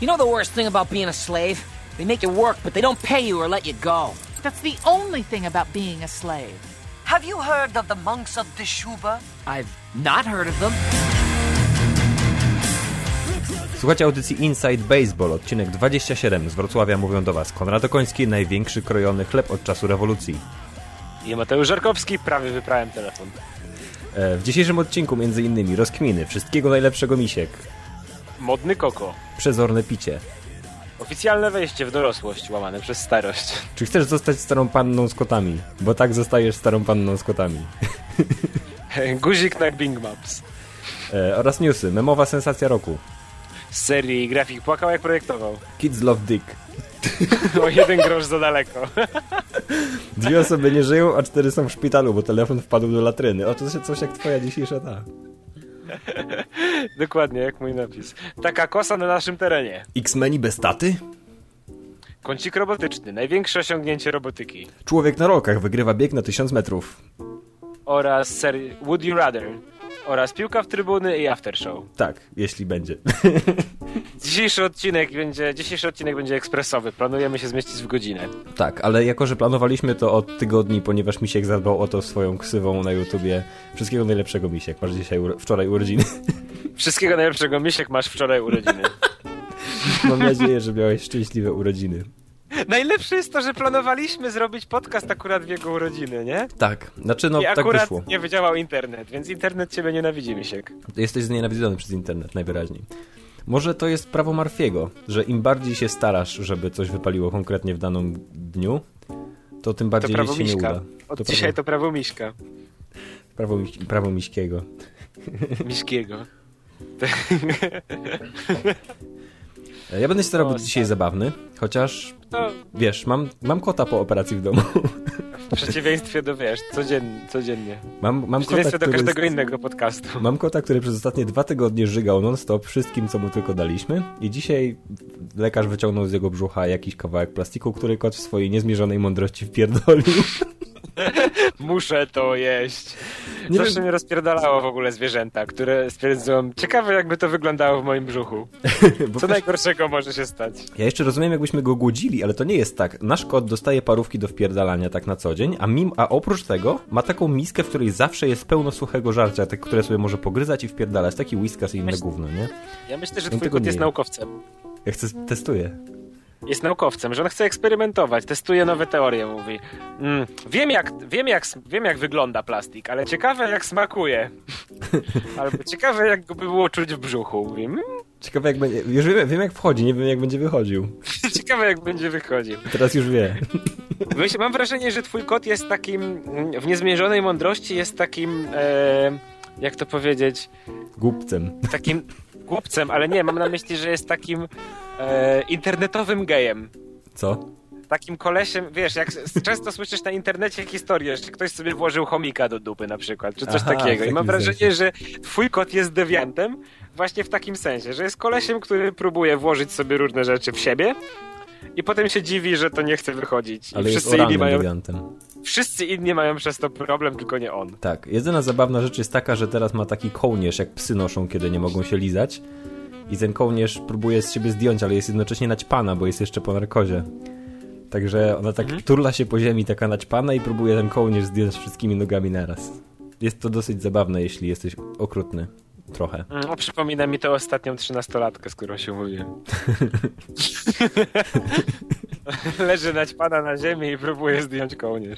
You know the worst thing about being a slave? They make you work, but they don't pay you or let you go. That's the only thing about being a slave. Have you heard of the monks of Deshuba? I've not heard of them. Słuchajcie audycji Inside Baseball, odcinek 27. Z Wrocławia mówią do Was Konrad Okoński, największy krojony chleb od czasu rewolucji. I Mateusz Żarkowski, prawie wyprałem telefon. W dzisiejszym odcinku między innymi rozkminy, wszystkiego najlepszego misiek, Modny koko. przezorne picie. Oficjalne wejście w dorosłość łamane przez starość. Czy chcesz zostać starą panną z kotami? Bo tak zostajesz starą panną z kotami. Guzik na Bing Maps. Oraz newsy, memowa sensacja roku. Z serii grafik płakał jak projektował. Kids love dick. O 1 grosz za daleko. 2 osoby nie żyją, a 4 są w szpitalu, bo telefon wpadł do latryny. O, to coś jak twoja dzisiejsza ta. Dokładnie, jak mój napis. Taka kosa na naszym terenie. X-Meni bez taty? Kącik robotyczny. Największe osiągnięcie robotyki. Człowiek na rolkach wygrywa bieg na 1000 metrów. Oraz serii Would You Rather. Oraz piłka w trybuny i aftershow. Tak, jeśli będzie. Dzisiejszy odcinek będzie ekspresowy. Planujemy się zmieścić w godzinę. Tak, ale jako, że planowaliśmy to od tygodni, ponieważ Misiek zadbał o to swoją ksywą na YouTubie. Wszystkiego najlepszego, Misiek. Masz wczoraj urodziny. Wszystkiego najlepszego, Misiek, masz wczoraj urodziny. Mam nadzieję, że miałeś szczęśliwe urodziny. Najlepsze jest to, że planowaliśmy zrobić podcast akurat w jego urodziny, nie? Tak, znaczy no i tak akurat wyszło. nie wydziałał internet, więc internet ciebie nienawidzi, Misiek. Jesteś znienawidzony przez internet, najwyraźniej. Może to jest prawo Murphy'ego, że im bardziej się starasz, żeby coś wypaliło konkretnie w danym dniu, to tym bardziej to się nie uda. Od dzisiaj to prawo Miśka. Prawo Miśkiego. Miśkiego. Ja będę się starał być dzisiaj zabawny, chociaż wiesz, mam kota po operacji w domu. W przeciwieństwie do, codziennie. Mam w przeciwieństwie do każdego innego podcastu. Mam kota, który przez ostatnie 2 tygodnie żygał non-stop wszystkim, co mu tylko daliśmy i dzisiaj lekarz wyciągnął z jego brzucha jakiś kawałek plastiku, który kot w swojej niezmierzonej mądrości wpierdolił. Muszę to jeść. Zawsze mnie rozpierdalało w ogóle zwierzęta, które stwierdzą, ciekawe jakby to wyglądało w moim brzuchu. Co najgorszego może się stać? Ja jeszcze rozumiem, jakbyśmy go głodzili, ale to nie jest tak. Nasz kot dostaje parówki do wpierdalania tak na co dzień, a oprócz tego ma taką miskę, w której zawsze jest pełno suchego żarcia, które sobie może pogryzać i wpierdalać. Taki whiskas i inne gówno, nie? Ja myślę, że twój kot jest naukowcem. Ja testuję. Jest naukowcem, że on chce eksperymentować, testuje nowe teorie, mówi. Wiem jak wygląda plastik, ale ciekawe jak smakuje. Albo ciekawe jak go by było czuć w brzuchu. Mówi. Ciekawe jak będzie. Już wiem jak wchodzi, nie wiem jak będzie wychodził. Ciekawe jak będzie wychodził. Teraz już wie. Mam wrażenie, że twój kot jest takim, w niezmierzonej mądrości jest takim, jak to powiedzieć? Głupcem. Takim głupcem, ale nie, mam na myśli, że jest takim internetowym gejem. Co? Takim kolesiem, wiesz, jak często słyszysz na internecie historię, że ktoś sobie włożył chomika do dupy na przykład, czy coś takiego. I mam wrażenie, że twój kot jest dewiantem właśnie w takim sensie, że jest kolesiem, który próbuje włożyć sobie różne rzeczy w siebie i potem się dziwi, że to nie chce wychodzić. Ale I jest dewiantem. Wszyscy inni mają przez to problem, tylko nie on. Tak, jedyna zabawna rzecz jest taka, że teraz ma taki kołnierz, jak psy noszą, kiedy nie mogą się lizać. I ten kołnierz próbuje z siebie zdjąć, ale jest jednocześnie naćpana, bo jest jeszcze po narkozie. Także ona tak turla się po ziemi, taka naćpana i próbuje ten kołnierz zdjąć wszystkimi nogami naraz. Jest to dosyć zabawne, jeśli jesteś okrutny. Trochę. Przypomina mi to ostatnią 13-latkę, z którą się mówiłem. Leży naćpana na ziemi i próbuje zdjąć kołnierz.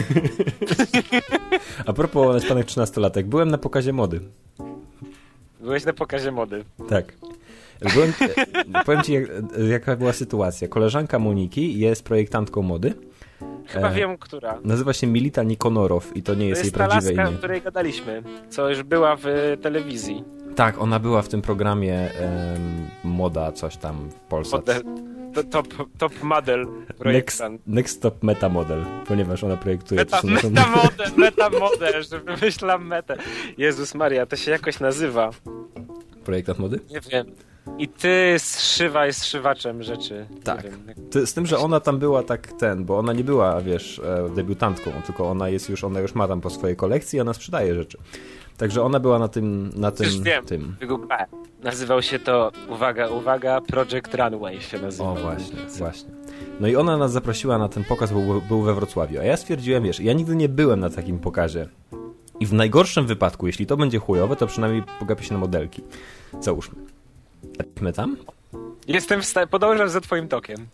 A propos naćpanych 13-latek, byłem na pokazie mody. Byłeś na pokazie mody. Tak. Powiem ci, jaka była sytuacja. Koleżanka Moniki jest projektantką mody. Chyba wiem, która. Nazywa się Milita Nikonorow i to nie jest jej prawdziwe imię. To jest ta laska, o której gadaliśmy, co już była w telewizji. Tak, ona była w tym programie Moda, coś tam w Polsce. Top model projektant. Next Top Meta Model, ponieważ ona projektuje... Meta model, że wymyślam metę. Jezus Maria, to się jakoś nazywa. Projektant mody? Nie wiem. I ty zszywaj zszywaczem rzeczy. Tak. Z tym, że ona tam była bo ona nie była, wiesz, debiutantką, tylko ona już ma tam po swojej kolekcji i ona sprzedaje rzeczy. Także ona była na tym. Wygłupałem. Nazywał się to, uwaga, Project Runway się nazywał. O, właśnie. No i ona nas zaprosiła na ten pokaz, bo był we Wrocławiu. A ja stwierdziłem, wiesz, ja nigdy nie byłem na takim pokazie. I w najgorszym wypadku, jeśli to będzie chujowe, to przynajmniej pogapię się na modelki. Załóżmy. Lecimy tam? Jestem w stanie, podążam za twoim tokiem.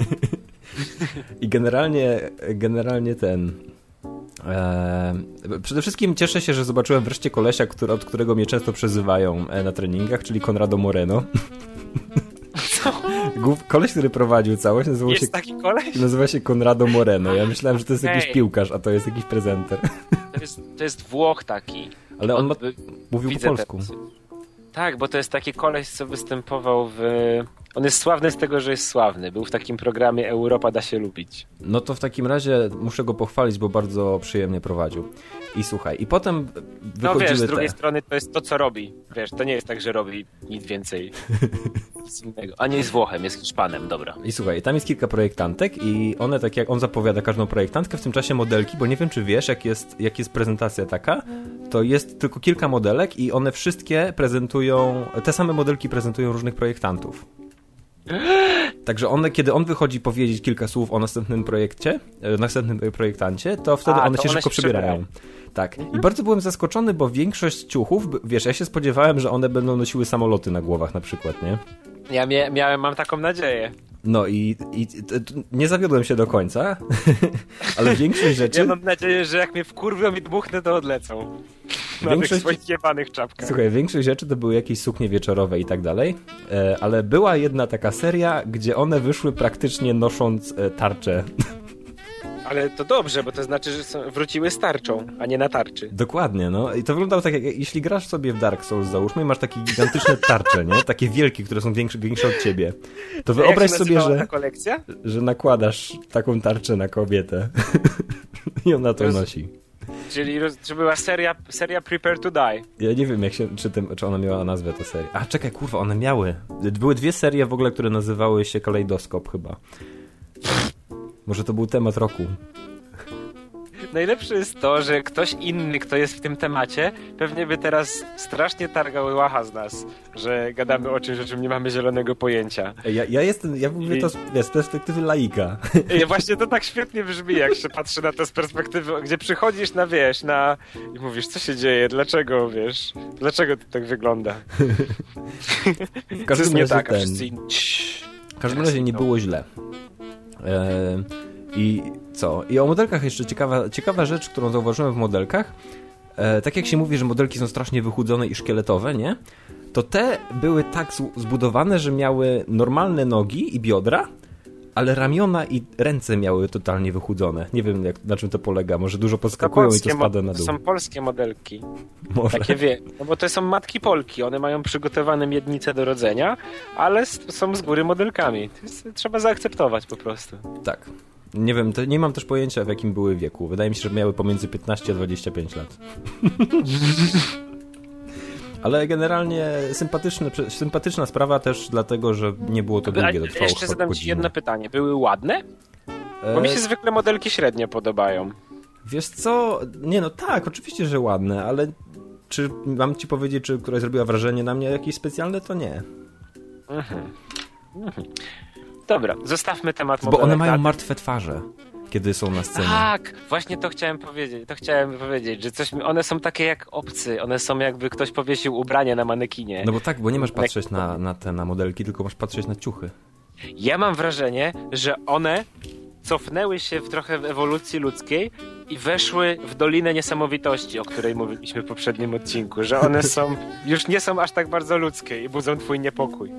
I generalnie przede wszystkim cieszę się, że zobaczyłem wreszcie kolesia, od którego mnie często przezywają na treningach, czyli Conrado Moreno. Co? Koleś, który prowadził całość, taki koleś? Nazywa się Conrado Moreno. Ja myślałem, że to jest jakiś piłkarz, a to jest jakiś prezenter. To jest Włoch taki. Ale on mówił po polsku. Tak, bo to jest taki koleś, co występował On jest sławny z tego, że jest sławny. Był w takim programie Europa da się lubić. No to w takim razie muszę go pochwalić, bo bardzo przyjemnie prowadził. I słuchaj, i potem wychodziły wiesz, z drugiej strony to jest to, co robi. Wiesz, to nie jest tak, że robi nic więcej. Nic innego. A nie jest Włochem, jest Hiszpanem, dobra. I słuchaj, tam jest kilka projektantek i one, tak jak on zapowiada każdą projektantkę, w tym czasie modelki, bo nie wiem, czy wiesz, jak jest prezentacja taka, to jest tylko kilka modelek i one wszystkie te same modelki prezentują różnych projektantów. Także kiedy on wychodzi powiedzieć kilka słów o następnym projektancie, to wtedy one się szybko przybierają. Tak. I bardzo byłem zaskoczony, bo większość ciuchów, wiesz, ja się spodziewałem, że one będą nosiły samoloty na głowach na przykład, nie? Ja mam taką nadzieję. No i nie zawiodłem się do końca, ale większość rzeczy... Ja mam nadzieję, że jak mnie wkurwią i dmuchnę, to odlecą. Na tych swoich jebanych czapkach. Słuchaj, większość rzeczy to były jakieś suknie wieczorowe i tak dalej, ale była jedna taka seria, gdzie one wyszły praktycznie nosząc tarczę. Ale to dobrze, bo to znaczy, że wróciły z tarczą, a nie na tarczy. Dokładnie, no. I to wyglądało tak, jak jeśli grasz sobie w Dark Souls, załóżmy, i masz takie gigantyczne tarcze, nie? Takie wielkie, które są większe od ciebie. To wyobraź sobie, że nakładasz taką tarczę na kobietę i ona to nosi. Czyli to była seria Prepare to Die. Ja nie wiem, czy ona miała nazwę, ta seria. A czekaj, kurwa, one miały. Były dwie serie w ogóle, które nazywały się Kalejdoskop chyba. Może to był temat roku. Najlepsze jest to, że ktoś inny, kto jest w tym temacie, pewnie by teraz strasznie targał łacha z nas, że gadamy o czymś, o czym nie mamy zielonego pojęcia. Ja mówię to z perspektywy laika. Właśnie to tak świetnie brzmi, jak się patrzy na to z perspektywy, gdzie przychodzisz i mówisz, co się dzieje, dlaczego to tak wygląda. W każdym razie nie było źle. I co? I o modelkach jeszcze ciekawa rzecz, którą zauważyłem w modelkach. Tak jak się mówi, że modelki są strasznie wychudzone i szkieletowe, nie? To te były tak zbudowane, że miały normalne nogi i biodra, ale ramiona i ręce miały totalnie wychudzone. Nie wiem, na czym to polega. Może dużo podskakują i to spada na dół. To są polskie modelki. Może. Takie no bo to są matki Polki. One mają przygotowane miednice do rodzenia, ale są z góry modelkami. Trzeba zaakceptować po prostu. Tak. Nie wiem, nie mam też pojęcia, w jakim były wieku. Wydaje mi się, że miały pomiędzy 15 a 25 lat. Ale generalnie sympatyczna sprawa też dlatego, że nie było to długie, to trwało. Jeszcze zadam ci jedno pytanie. Były ładne? Bo mi się zwykle modelki średnio podobają. Wiesz co? Nie, no tak, oczywiście, że ładne, ale czy mam ci powiedzieć, czy która zrobiła wrażenie na mnie jakieś specjalne, to nie. Dobra, zostawmy temat modelek. Bo one mają martwe twarze, kiedy są na scenie. Tak, właśnie to chciałem powiedzieć, że one są takie jak obcy, one są jakby ktoś powiesił ubranie na manekinie. No bo tak, bo nie masz patrzeć na modelki, tylko masz patrzeć na ciuchy. Ja mam wrażenie, że one cofnęły się trochę w ewolucji ludzkiej i weszły w Dolinę Niesamowitości, o której mówiliśmy w poprzednim odcinku, że one już nie są aż tak bardzo ludzkie i budzą twój niepokój.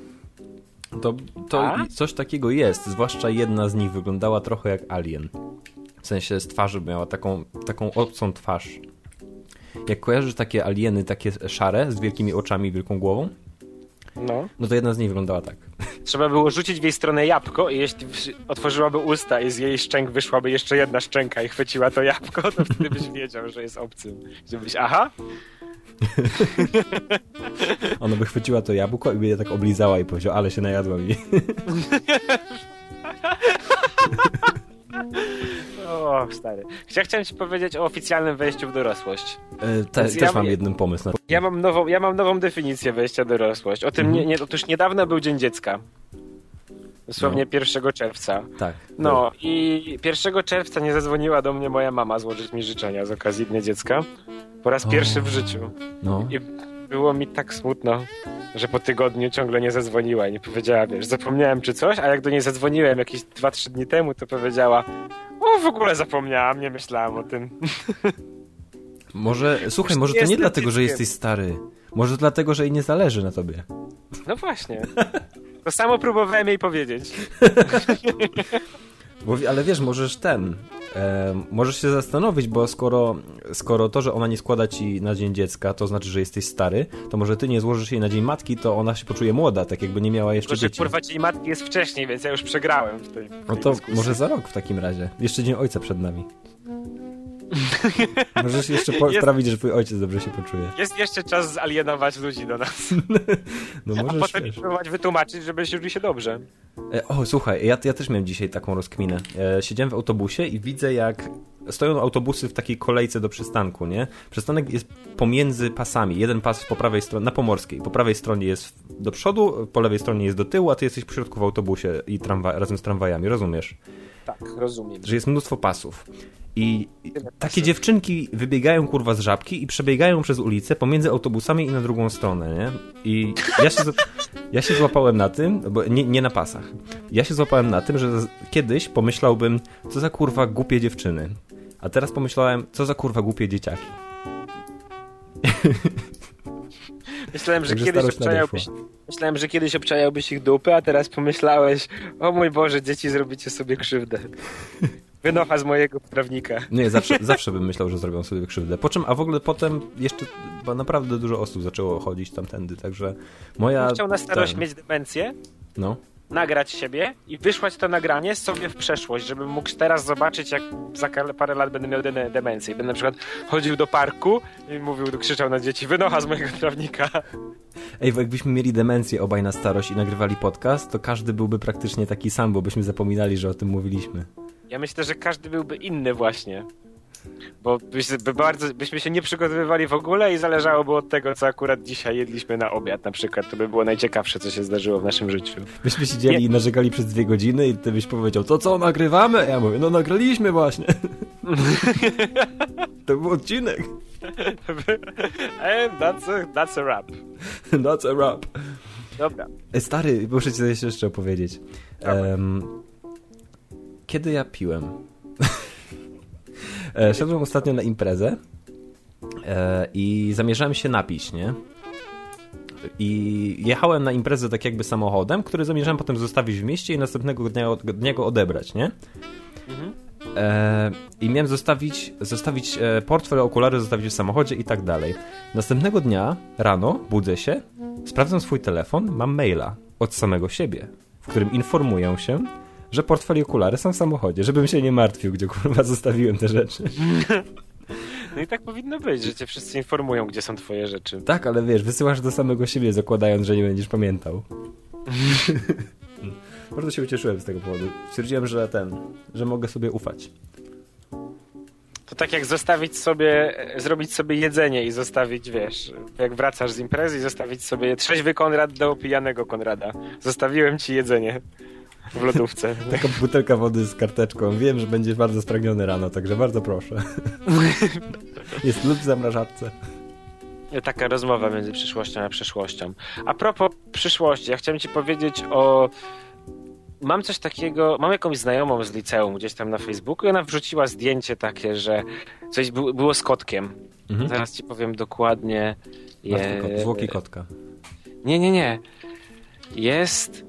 To coś takiego jest, zwłaszcza jedna z nich wyglądała trochę jak alien. W sensie z twarzy miała taką obcą twarz. Jak kojarzysz takie alieny, takie szare, z wielkimi oczami i wielką głową? No to jedna z nich wyglądała tak. Trzeba było rzucić w jej stronę jabłko i jeśli otworzyłaby usta i z jej szczęk wyszłaby jeszcze jedna szczęka i chwyciła to jabłko, to wtedy byś wiedział, że jest obcym. Gdzie byś, aha, Ona by chwyciła to jabłko i by je tak oblizała i powiedziała, ale się najadła mi. O, stary. Chciałem ci powiedzieć o oficjalnym wejściu w dorosłość. Też mam jeden pomysł na to. Ja mam nową definicję wejścia w dorosłość. O tym otóż niedawno był Dzień Dziecka. Dosłownie 1 czerwca. Tak. No i 1 czerwca nie zadzwoniła do mnie moja mama złożyć mi życzenia z okazji Dnia Dziecka. Po raz pierwszy w życiu. No. I było mi tak smutno, że po tygodniu ciągle nie zadzwoniła i nie powiedziała, wiesz, zapomniałem czy coś, a jak do niej zadzwoniłem jakieś 2-3 dni temu, to powiedziała, o, w ogóle zapomniałam, nie myślałam o tym. Może to nie dlatego, że jesteś stary. Może dlatego, że jej nie zależy na tobie. No właśnie. To samo próbowałem jej powiedzieć. Ale wiesz, możesz się zastanowić, bo skoro to, że ona nie składa ci na Dzień Dziecka, to znaczy, że jesteś stary, to może ty nie złożysz jej na Dzień Matki, to ona się poczuje młoda, tak jakby nie miała jeszcze dzieci. Kurwa, Dzień Matki jest wcześniej, więc ja już przegrałem w tej No to dyskusji. może za rok w takim razie. Jeszcze Dzień Ojca przed nami. Możesz jeszcze sprawić, że twój ojciec dobrze się poczuje. Jest jeszcze czas zalienować ludzi do nas. No a możesz, potem próbować wytłumaczyć, żeby czuli się dobrze. Słuchaj, ja też miałem dzisiaj taką rozkminę. Siedziałem w autobusie i widzę, jak stoją autobusy w takiej kolejce do przystanku, nie? Przystanek jest pomiędzy pasami. Jeden pas po prawej stronie, na Pomorskiej. Po prawej stronie jest do przodu, po lewej stronie jest do tyłu, a ty jesteś po środku w autobusie i razem z tramwajami, rozumiesz? Tak, rozumiem. Że jest mnóstwo pasów. I takie dziewczynki wybiegają kurwa z Żabki i przebiegają przez ulicę pomiędzy autobusami i na drugą stronę, nie? I ja się złapałem na tym, bo nie na pasach. Ja się złapałem na tym, że kiedyś pomyślałbym, co za kurwa głupie dziewczyny. A teraz pomyślałem, co za kurwa głupie dzieciaki. Myślałem, że kiedyś obczajałbyś ich dupy, a teraz pomyślałeś, o mój Boże, dzieci, zrobicie sobie krzywdę. Wynocha z mojego prawnika. Nie, zawsze bym myślał, że zrobią sobie krzywdę. A w ogóle potem jeszcze naprawdę dużo osób zaczęło chodzić tamtędy, także moja... Chciał na starość mieć demencję, nagrać siebie i wysłać to nagranie sobie w przeszłość, żebym mógł teraz zobaczyć, jak za parę lat będę miał demencję. Będę na przykład chodził do parku i krzyczał na dzieci, wynocha z mojego trawnika. Ej, bo jakbyśmy mieli demencję obaj na starość i nagrywali podcast, to każdy byłby praktycznie taki sam, bo byśmy zapominali, że o tym mówiliśmy. Ja myślę, że każdy byłby inny właśnie. Bo byśmy się nie przygotowywali w ogóle i zależałoby od tego, co akurat dzisiaj jedliśmy na obiad na przykład. To by było najciekawsze, co się zdarzyło w naszym życiu. Byśmy siedzieli i narzekali przez 2 godziny i ty byś powiedział, to co, nagrywamy? Ja mówię, no nagraliśmy właśnie. To był odcinek. And that's a wrap. That's a wrap. Dobra. Stary, muszę ci coś jeszcze opowiedzieć. Kiedy ja piłem? Szedłem ostatnio na imprezę i zamierzałem się napić, nie? I jechałem na imprezę tak jakby samochodem, który zamierzałem potem zostawić w mieście i następnego dnia go odebrać, nie? I miałem zostawić portfel, okulary zostawić w samochodzie i tak dalej. Następnego dnia rano budzę się, sprawdzam swój telefon, mam maila od samego siebie, w którym informuję się, że portfel i okulary są w samochodzie, żebym się nie martwił, gdzie kurwa zostawiłem te rzeczy. No i tak powinno być, że cię wszyscy informują, gdzie są twoje rzeczy. Tak, ale wiesz, wysyłasz do samego siebie, zakładając, że nie będziesz pamiętał. Bardzo się ucieszyłem z tego powodu. Stwierdziłem, że mogę sobie ufać. To tak jak zrobić sobie jedzenie i zostawić, wiesz, jak wracasz z imprezy i zostawić sobie trzeźwy Konrad do pijanego Konrada. Zostawiłem ci jedzenie w lodówce. Taka butelka wody z karteczką. Wiem, że będziesz bardzo spragniony rano, także bardzo proszę. Jest lód w zamrażarce. Taka rozmowa między przyszłością a przeszłością. A propos przyszłości, ja chciałem ci powiedzieć mam coś takiego, mam jakąś znajomą z liceum gdzieś tam na Facebooku i ona wrzuciła zdjęcie takie, że coś było z kotkiem. Zaraz ci powiem dokładnie. Zwłoki kotka. Nie. Jest...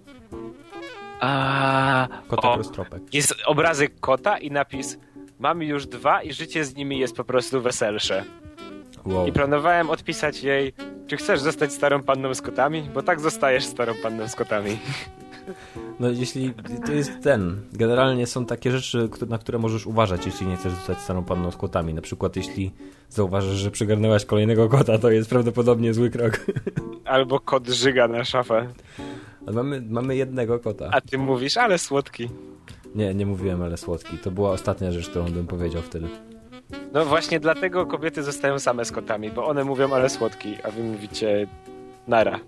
Kotek roztropek. Jest obrazek kota i napis: mam już 2 i życie z nimi jest po prostu weselsze. Wow. I planowałem odpisać jej: czy chcesz zostać starą panną z kotami? Bo tak zostajesz starą panną z kotami. No jeśli to jest generalnie są takie rzeczy, na które możesz uważać, jeśli nie chcesz zostać starą panną z kotami. Na przykład jeśli zauważysz, że przygarnęłaś kolejnego kota, to jest prawdopodobnie zły krok. Albo kot żyga na szafę. Mamy jednego kota. A ty mówisz, ale słodki. Nie mówiłem, ale słodki. To była ostatnia rzecz, którą bym powiedział wtedy. No właśnie dlatego kobiety zostają same z kotami, bo one mówią, ale słodki, a wy mówicie nara.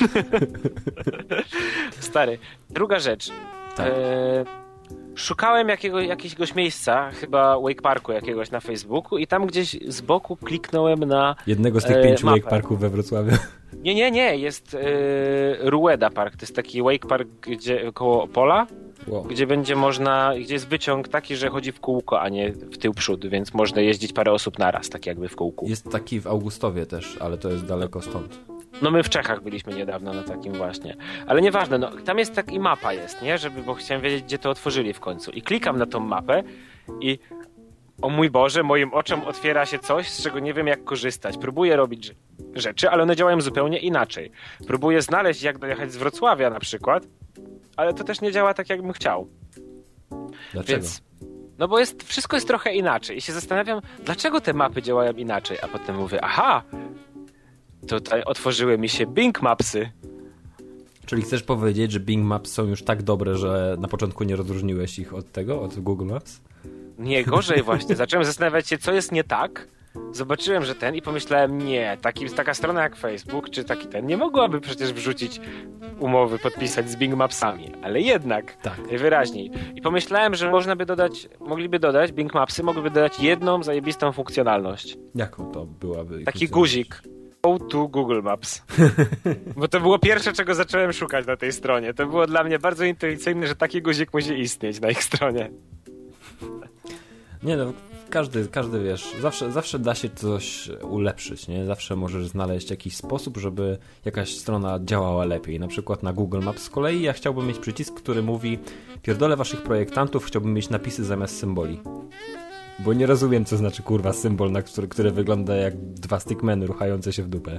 Stary, druga rzecz. Tak. Szukałem jakiegoś miejsca, chyba Wake Parku jakiegoś na Facebooku i tam gdzieś z boku kliknąłem na jednego z tych 5 mapę. Wake Parków we Wrocławiu. Nie, jest Rueda Park, to jest taki Wake Park koło Opola, gdzie będzie gdzie jest wyciąg taki, że chodzi w kółko, a nie w tył przód, więc można jeździć parę osób naraz, tak jakby w kółku. Jest taki w Augustowie też, ale to jest daleko stąd. No my w Czechach byliśmy niedawno na takim właśnie. Ale nieważne, no tam jest i mapa jest, nie? Bo chciałem wiedzieć, gdzie to otworzyli w końcu. I klikam na tą mapę i o mój Boże, moim oczom otwiera się coś, z czego nie wiem jak korzystać. Próbuję robić rzeczy, ale one działają zupełnie inaczej. Próbuję znaleźć, jak dojechać z Wrocławia na przykład, ale to też nie działa tak, jakbym chciał. Dlaczego? No bo wszystko jest trochę inaczej i się zastanawiam, dlaczego te mapy działają inaczej, a potem mówię, aha, tutaj otworzyły mi się Bing Mapsy. Czyli chcesz powiedzieć, że Bing Maps są już tak dobre, że na początku nie rozróżniłeś ich od Google Maps? Nie, gorzej właśnie. Zacząłem zastanawiać się, co jest nie tak. Zobaczyłem, że i pomyślałem, nie, taka strona jak Facebook, czy nie mogłaby przecież wrzucić umowy, podpisać z Bing Mapsami, ale jednak, tak. Najwyraźniej. I pomyślałem, że mogliby dodać, Bing Mapsy mogłyby dodać jedną zajebistą funkcjonalność. Jaką to byłaby? Taki guzik. Go to Google Maps. Bo to było pierwsze, czego zacząłem szukać na tej stronie. To było dla mnie bardzo intuicyjne, że taki guzik musi istnieć na ich stronie. Nie no, każdy wiesz, zawsze da się coś ulepszyć, nie? Zawsze możesz znaleźć jakiś sposób, żeby jakaś strona działała lepiej. Na przykład na Google Maps z kolei ja chciałbym mieć przycisk, który mówi: pierdolę waszych projektantów, chciałbym mieć napisy zamiast symboli. Bo nie rozumiem, co znaczy kurwa symbol, który wygląda jak 2 stickmeny ruchające się w dupę.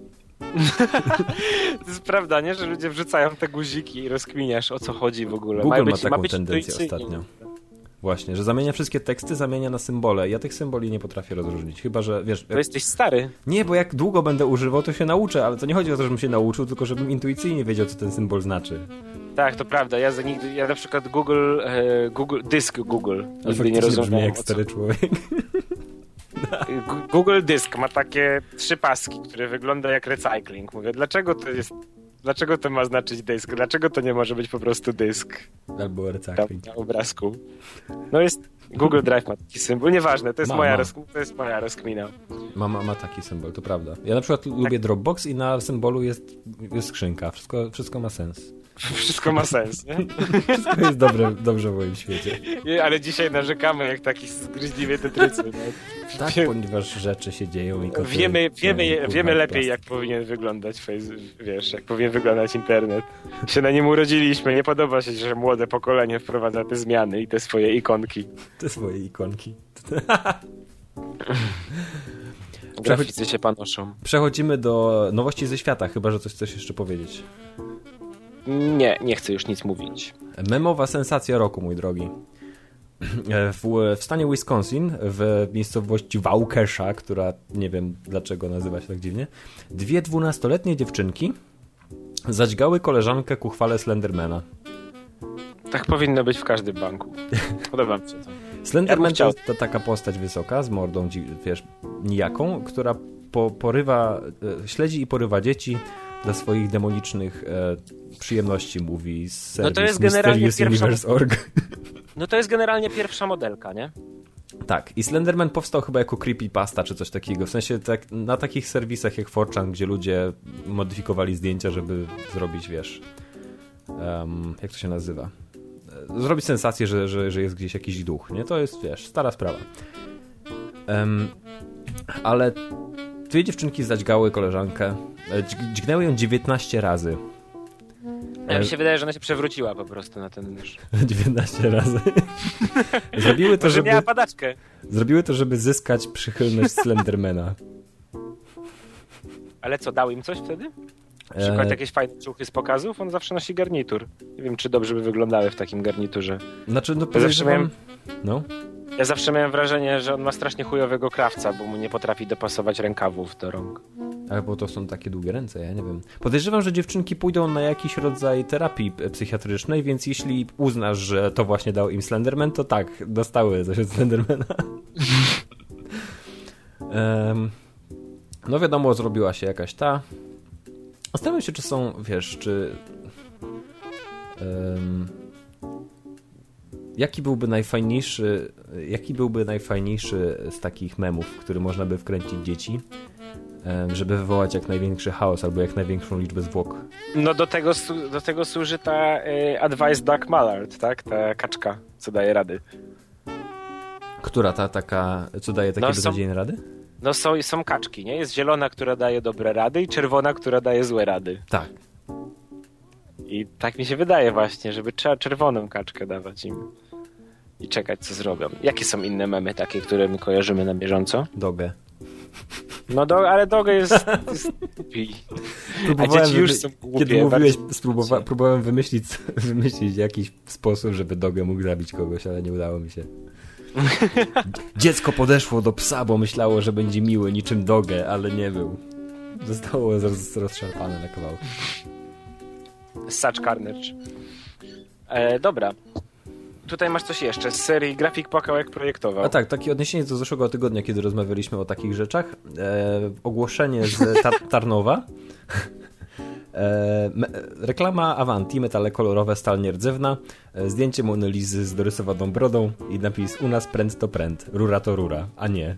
To jest prawda, nie? Że ludzie wrzucają te guziki i rozkminiasz, o co chodzi w ogóle. Google ma taką tendencję ostatnio. Właśnie, że zamienia wszystkie teksty, zamienia na symbole. Ja tych symboli nie potrafię rozróżnić, chyba że, wiesz... To jesteś stary. Nie, bo jak długo będę używał, to się nauczę, ale to nie chodzi o to, żebym się nauczył, tylko żebym intuicyjnie wiedział, co ten symbol znaczy. Tak, to prawda. Ja na przykład Google nigdy nie rozumiem. Brzmi jak stary człowiek. Google Dysk ma takie 3 paski, które wygląda jak recycling. Mówię, dlaczego to ma znaczyć dysk? Dlaczego to nie może być po prostu dysk? Albo recycling. Na obrazku. No jest... Google Drive ma taki symbol. Nieważne, to jest moja rozkmina. Ma taki symbol, to prawda. Ja na przykład lubię Dropbox i na symbolu jest skrzynka. Wszystko ma sens. Wszystko ma sens, nie? Wszystko jest dobrze w moim świecie. Ale dzisiaj narzekamy jak taki zgryźliwie tetrycy. Tak, ponieważ rzeczy się dzieją i wiemy lepiej, jak powinien wyglądać jak powinien wyglądać internet. Się na nim urodziliśmy. Nie podoba się, że młode pokolenie wprowadza te zmiany i te swoje ikonki. Graficy się panoszą. Przechodzimy do nowości ze świata, chyba że coś chcesz jeszcze powiedzieć. Nie chcę już nic mówić. Memowa sensacja roku, mój drogi. W stanie Wisconsin, w miejscowości Waukesha, która nie wiem dlaczego nazywa się tak dziwnie, 2 12-letnie dziewczynki zadźgały koleżankę ku chwale Slendermana. Tak powinno być w każdym banku. Podoba mi się to. Slenderman to jest taka postać wysoka, z mordą, wiesz, nijaką, która śledzi i porywa dzieci dla swoich demonicznych przyjemności, mówi serwis MysteriousUniverse.org. No to jest generalnie pierwsza modelka, nie? Tak, i Slenderman powstał chyba jako creepypasta czy coś takiego, w sensie na takich serwisach jak 4chan, gdzie ludzie modyfikowali zdjęcia, żeby zrobić, wiesz, jak to się nazywa? Zrobić sensację, że jest gdzieś jakiś duch, nie? To jest, wiesz, stara sprawa. Ale 2 dziewczynki zadźgały koleżankę, dźgnęły ją 19 razy. Mi się wydaje, że ona się przewróciła po prostu na ten nóż. 19 razy. Miała padaczkę. Zrobiły to, żeby zyskać przychylność Slendermana. Ale co, dał im coś wtedy? Na przykład jakieś fajne ciuchy z pokazów, on zawsze nosi garnitur. Nie wiem, czy dobrze by wyglądały w takim garniturze. Znaczy, no ja zawsze miałem wrażenie, że on ma strasznie chujowego krawca, bo mu nie potrafi dopasować rękawów do rąk. Ale bo to są takie długie ręce, ja nie wiem. Podejrzewam, że dziewczynki pójdą na jakiś rodzaj terapii psychiatrycznej, więc jeśli uznasz, że to właśnie dał im Slenderman, to tak, dostały coś od Slendermana. No wiadomo, zrobiła się jakaś ta. Zastanawiam się, czy są, wiesz, czy... Jaki byłby najfajniejszy z takich memów, który można by wkręcić dzieci, żeby wywołać jak największy chaos albo jak największą liczbę zwłok? No do tego służy ta Advice Duck Mallard, tak? Ta kaczka, co daje rady. Która ta taka, co daje takie beznadziejne rady? No są kaczki, nie? Jest zielona, która daje dobre rady i czerwona, która daje złe rady. Tak. I tak mi się wydaje właśnie, żeby trzeba czerwoną kaczkę dawać im i czekać, co zrobią. Jakie są inne memy takie, które my kojarzymy na bieżąco? Dogę. No ale Dogę jest głupi. A dzieci już są głupie. Kiedy mówiłeś, próbowałem wymyślić jakiś sposób, żeby Dogę mógł zabić kogoś, ale nie udało mi się. Dziecko podeszło do psa, bo myślało, że będzie miły niczym Dogę, ale nie był. Zostało rozszarpane na kawałki. Such Carnage. Dobra. Tutaj masz coś jeszcze z serii Grafik płakał jak projektował. A tak, takie odniesienie do zeszłego tygodnia, kiedy rozmawialiśmy o takich rzeczach. Ogłoszenie z Tarnowa. Reklama Avanti, metale kolorowe, stal nierdzewna. Zdjęcie Mony Lizy z dorysowaną brodą i napis: u nas pręd to pręd, rura to rura, a nie.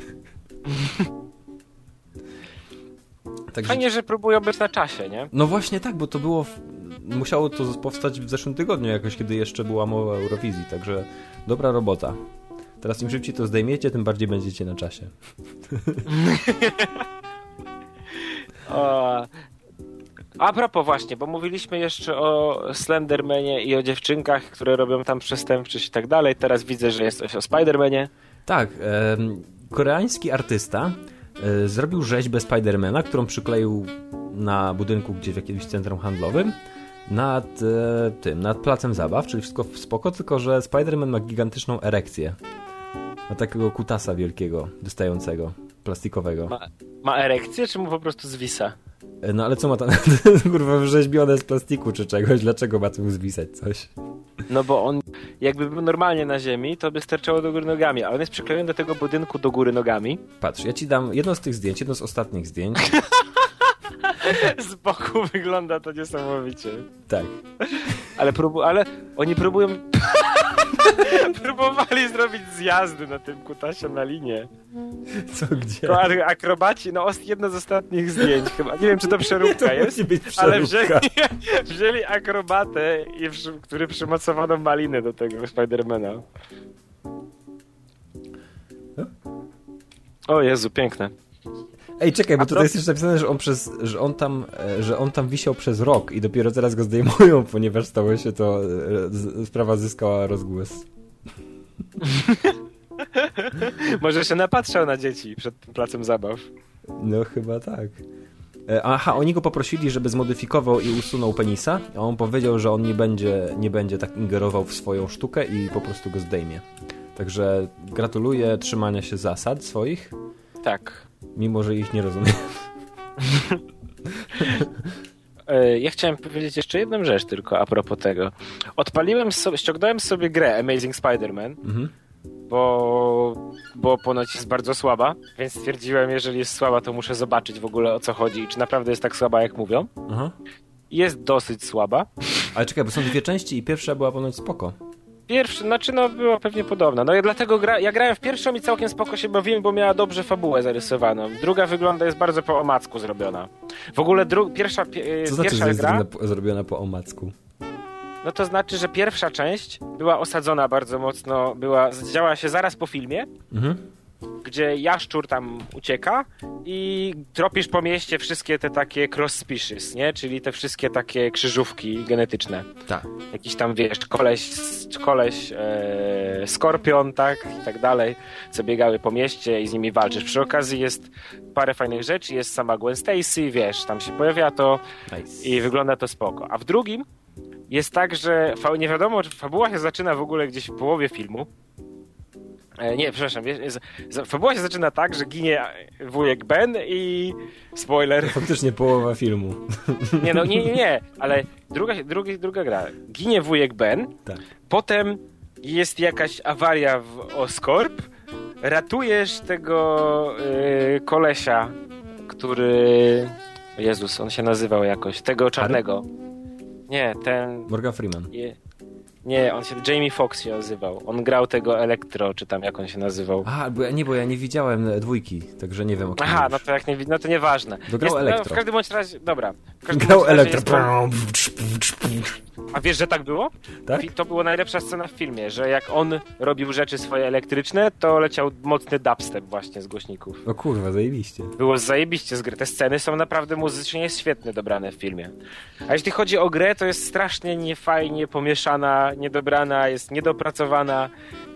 Także... Fajnie, że próbują być na czasie, nie? No właśnie tak, bo to było... Musiało to powstać w zeszłym tygodniu jakoś, kiedy jeszcze była mowa o Eurowizji, także dobra robota. Teraz im szybciej to zdejmiecie, tym bardziej będziecie na czasie. A propos właśnie, bo mówiliśmy jeszcze o Slendermanie i o dziewczynkach, które robią tam przestępczość i tak dalej. Teraz widzę, że jest coś o Spidermanie. Tak, koreański artysta zrobił rzeźbę Spidermana, którą przykleił na budynku gdzieś w jakimś centrum handlowym nad placem zabaw, czyli wszystko spoko, tylko że Spiderman ma gigantyczną erekcję. Ma takiego kutasa wielkiego, wystającego, plastikowego. Ma erekcję, czy mu po prostu zwisa? No ale co ma tam, kurwa, wrzeźbione z plastiku czy czegoś? Dlaczego ma tu zwisać coś? No bo on, jakby był normalnie na ziemi, to by sterczało do góry nogami, a on jest przyklejony do tego budynku do góry nogami. Patrz, ja ci dam jedno z tych zdjęć, jedno z ostatnich zdjęć. Z boku wygląda to niesamowicie. Tak. Ale oni próbują... Próbowali zrobić zjazdy na tym kutasie na linię. Co, gdzie? To akrobaci, jedno z ostatnich zdjęć chyba. Nie wiem, czy to przeróbka jest, ale wzięli akrobatę, który przymocowano malinę do tego Spidermana. O Jezu, piękne. Ej, czekaj, bo tutaj jest jeszcze napisane, że on tam wisiał przez rok i dopiero teraz go zdejmują, ponieważ stało się to, sprawa zyskała rozgłos. Może się napatrzał na dzieci przed tym placem zabaw. No chyba tak. Aha, oni go poprosili, żeby zmodyfikował i usunął penisa, a on powiedział, że on nie będzie tak ingerował w swoją sztukę i po prostu go zdejmie. Także gratuluję trzymania się zasad swoich. Tak. Mimo, że ich nie rozumiem. Ja chciałem powiedzieć jeszcze jedną rzecz tylko a propos tego. Ściągnąłem sobie grę Amazing Spider-Man, bo ponoć jest bardzo słaba, więc stwierdziłem, jeżeli jest słaba, to muszę zobaczyć w ogóle o co chodzi i czy naprawdę jest tak słaba, jak mówią. Aha. Jest dosyć słaba. Ale czekaj, bo są dwie części i pierwsza była ponoć spoko. Była pewnie podobna. No i dlatego ja grałem w pierwszą i całkiem spoko się bawiłem, bo miała dobrze fabułę zarysowaną. Druga jest bardzo po omacku zrobiona. W ogóle pierwsza Co znaczy, że jest zrobiona po omacku? No to znaczy, że pierwsza część była osadzona bardzo mocno, działa się zaraz po filmie gdzie jaszczur tam ucieka i tropisz po mieście wszystkie te takie cross species, nie? Czyli te wszystkie takie krzyżówki genetyczne. Tak. Jakiś tam, wiesz, koleś skorpion, tak? I tak dalej, co biegały po mieście i z nimi walczysz. Przy okazji jest parę fajnych rzeczy, jest sama Gwen Stacy, wiesz, tam się pojawia to i wygląda to spoko. A w drugim jest tak, że nie wiadomo, czy fabuła się zaczyna w ogóle gdzieś w połowie filmu. Nie, przepraszam, fabuła się zaczyna tak, że ginie wujek Ben i spoiler. Faktycznie połowa filmu. Nie, ale druga gra. Ginie wujek Ben, tak. Potem jest jakaś awaria w Oscorp, ratujesz tego kolesia, który... Jezus, on się nazywał jakoś, tego czarnego. Nie, ten... Morgan Freeman. Nie, Jamie Foxx się nazywał. On grał tego Elektro, czy tam jak on się nazywał. Bo ja nie widziałem dwójki, także nie wiem o kim Aha, no to nieważne. Grał Elektro. W każdym bądź razie, dobra. Grał Elektro. A wiesz, że tak było? Tak? To była najlepsza scena w filmie, że jak on robił rzeczy swoje elektryczne, to leciał mocny dubstep właśnie z głośników. O kurwa, zajebiście. Było zajebiście z gry. Te sceny są naprawdę muzycznie świetnie dobrane w filmie. A jeśli chodzi o grę, to jest strasznie niefajnie pomieszana, niedobrana, jest niedopracowana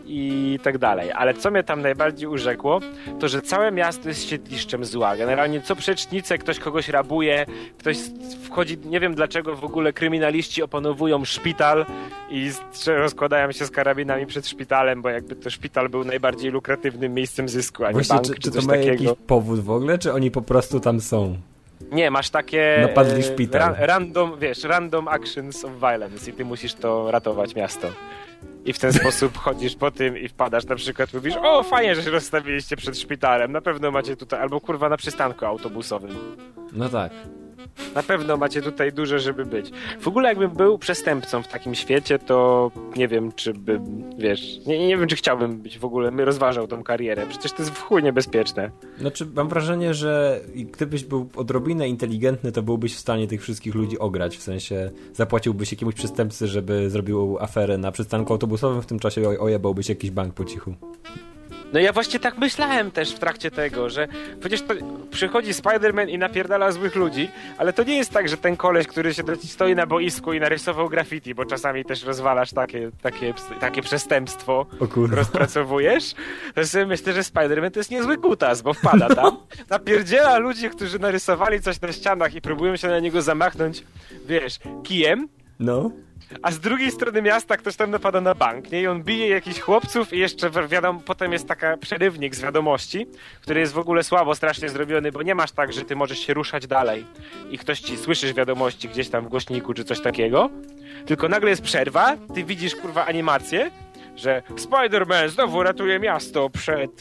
i tak dalej. Ale co mnie tam najbardziej urzekło, to że całe miasto jest siedliszczem zła. Generalnie co przecznicę ktoś kogoś rabuje, ktoś wchodzi, nie wiem dlaczego w ogóle kryminaliści opanowują szpital i rozkładają się z karabinami przed szpitalem, bo jakby to szpital był najbardziej lukratywnym miejscem zysku, a nie bank, czy to ma jakiś powód w ogóle, czy oni po prostu tam są? Nie, masz takie napadli szpital. Random actions of violence i ty musisz to ratować miasto. I w ten sposób chodzisz po tym i wpadasz, na przykład mówisz, o fajnie, że się rozstawiliście przed szpitalem, na pewno macie tutaj, albo kurwa na przystanku autobusowym. No tak. Na pewno macie tutaj dużo, żeby być. W ogóle jakbym był przestępcą w takim świecie, to nie wiem, czy bym, wiesz, nie wiem, czy chciałbym być w ogóle, rozważał tą karierę. Przecież to jest w chuj niebezpieczne. Znaczy, mam wrażenie, że gdybyś był odrobinę inteligentny, to byłbyś w stanie tych wszystkich ludzi ograć. W sensie zapłaciłbyś jakiemuś przestępcy, żeby zrobił aferę na przystanku autobusowym, w tym czasie ojebałbyś jakiś bank po cichu. No ja właśnie tak myślałem też w trakcie tego, że przecież to przychodzi Spider-Man i napierdala złych ludzi, ale to nie jest tak, że ten koleś, który się stoi na boisku i narysował graffiti, bo czasami też rozwalasz takie przestępstwo, rozpracowujesz, to sobie myślę, że Spider-Man to jest niezły kutas, bo wpada tam, napierdziela ludzi, którzy narysowali coś na ścianach i próbują się na niego zamachnąć, wiesz, kijem. No. A z drugiej strony miasta ktoś tam napada na bank, nie? I on bije jakichś chłopców i jeszcze wiadomo, potem jest taka przerywnik z wiadomości, który jest w ogóle słabo strasznie zrobiony, bo nie masz tak, że ty możesz się ruszać dalej i ktoś ci słyszysz wiadomości gdzieś tam w głośniku czy coś takiego, tylko nagle jest przerwa, ty widzisz kurwa animację, że Spider-Man znowu ratuje miasto przed...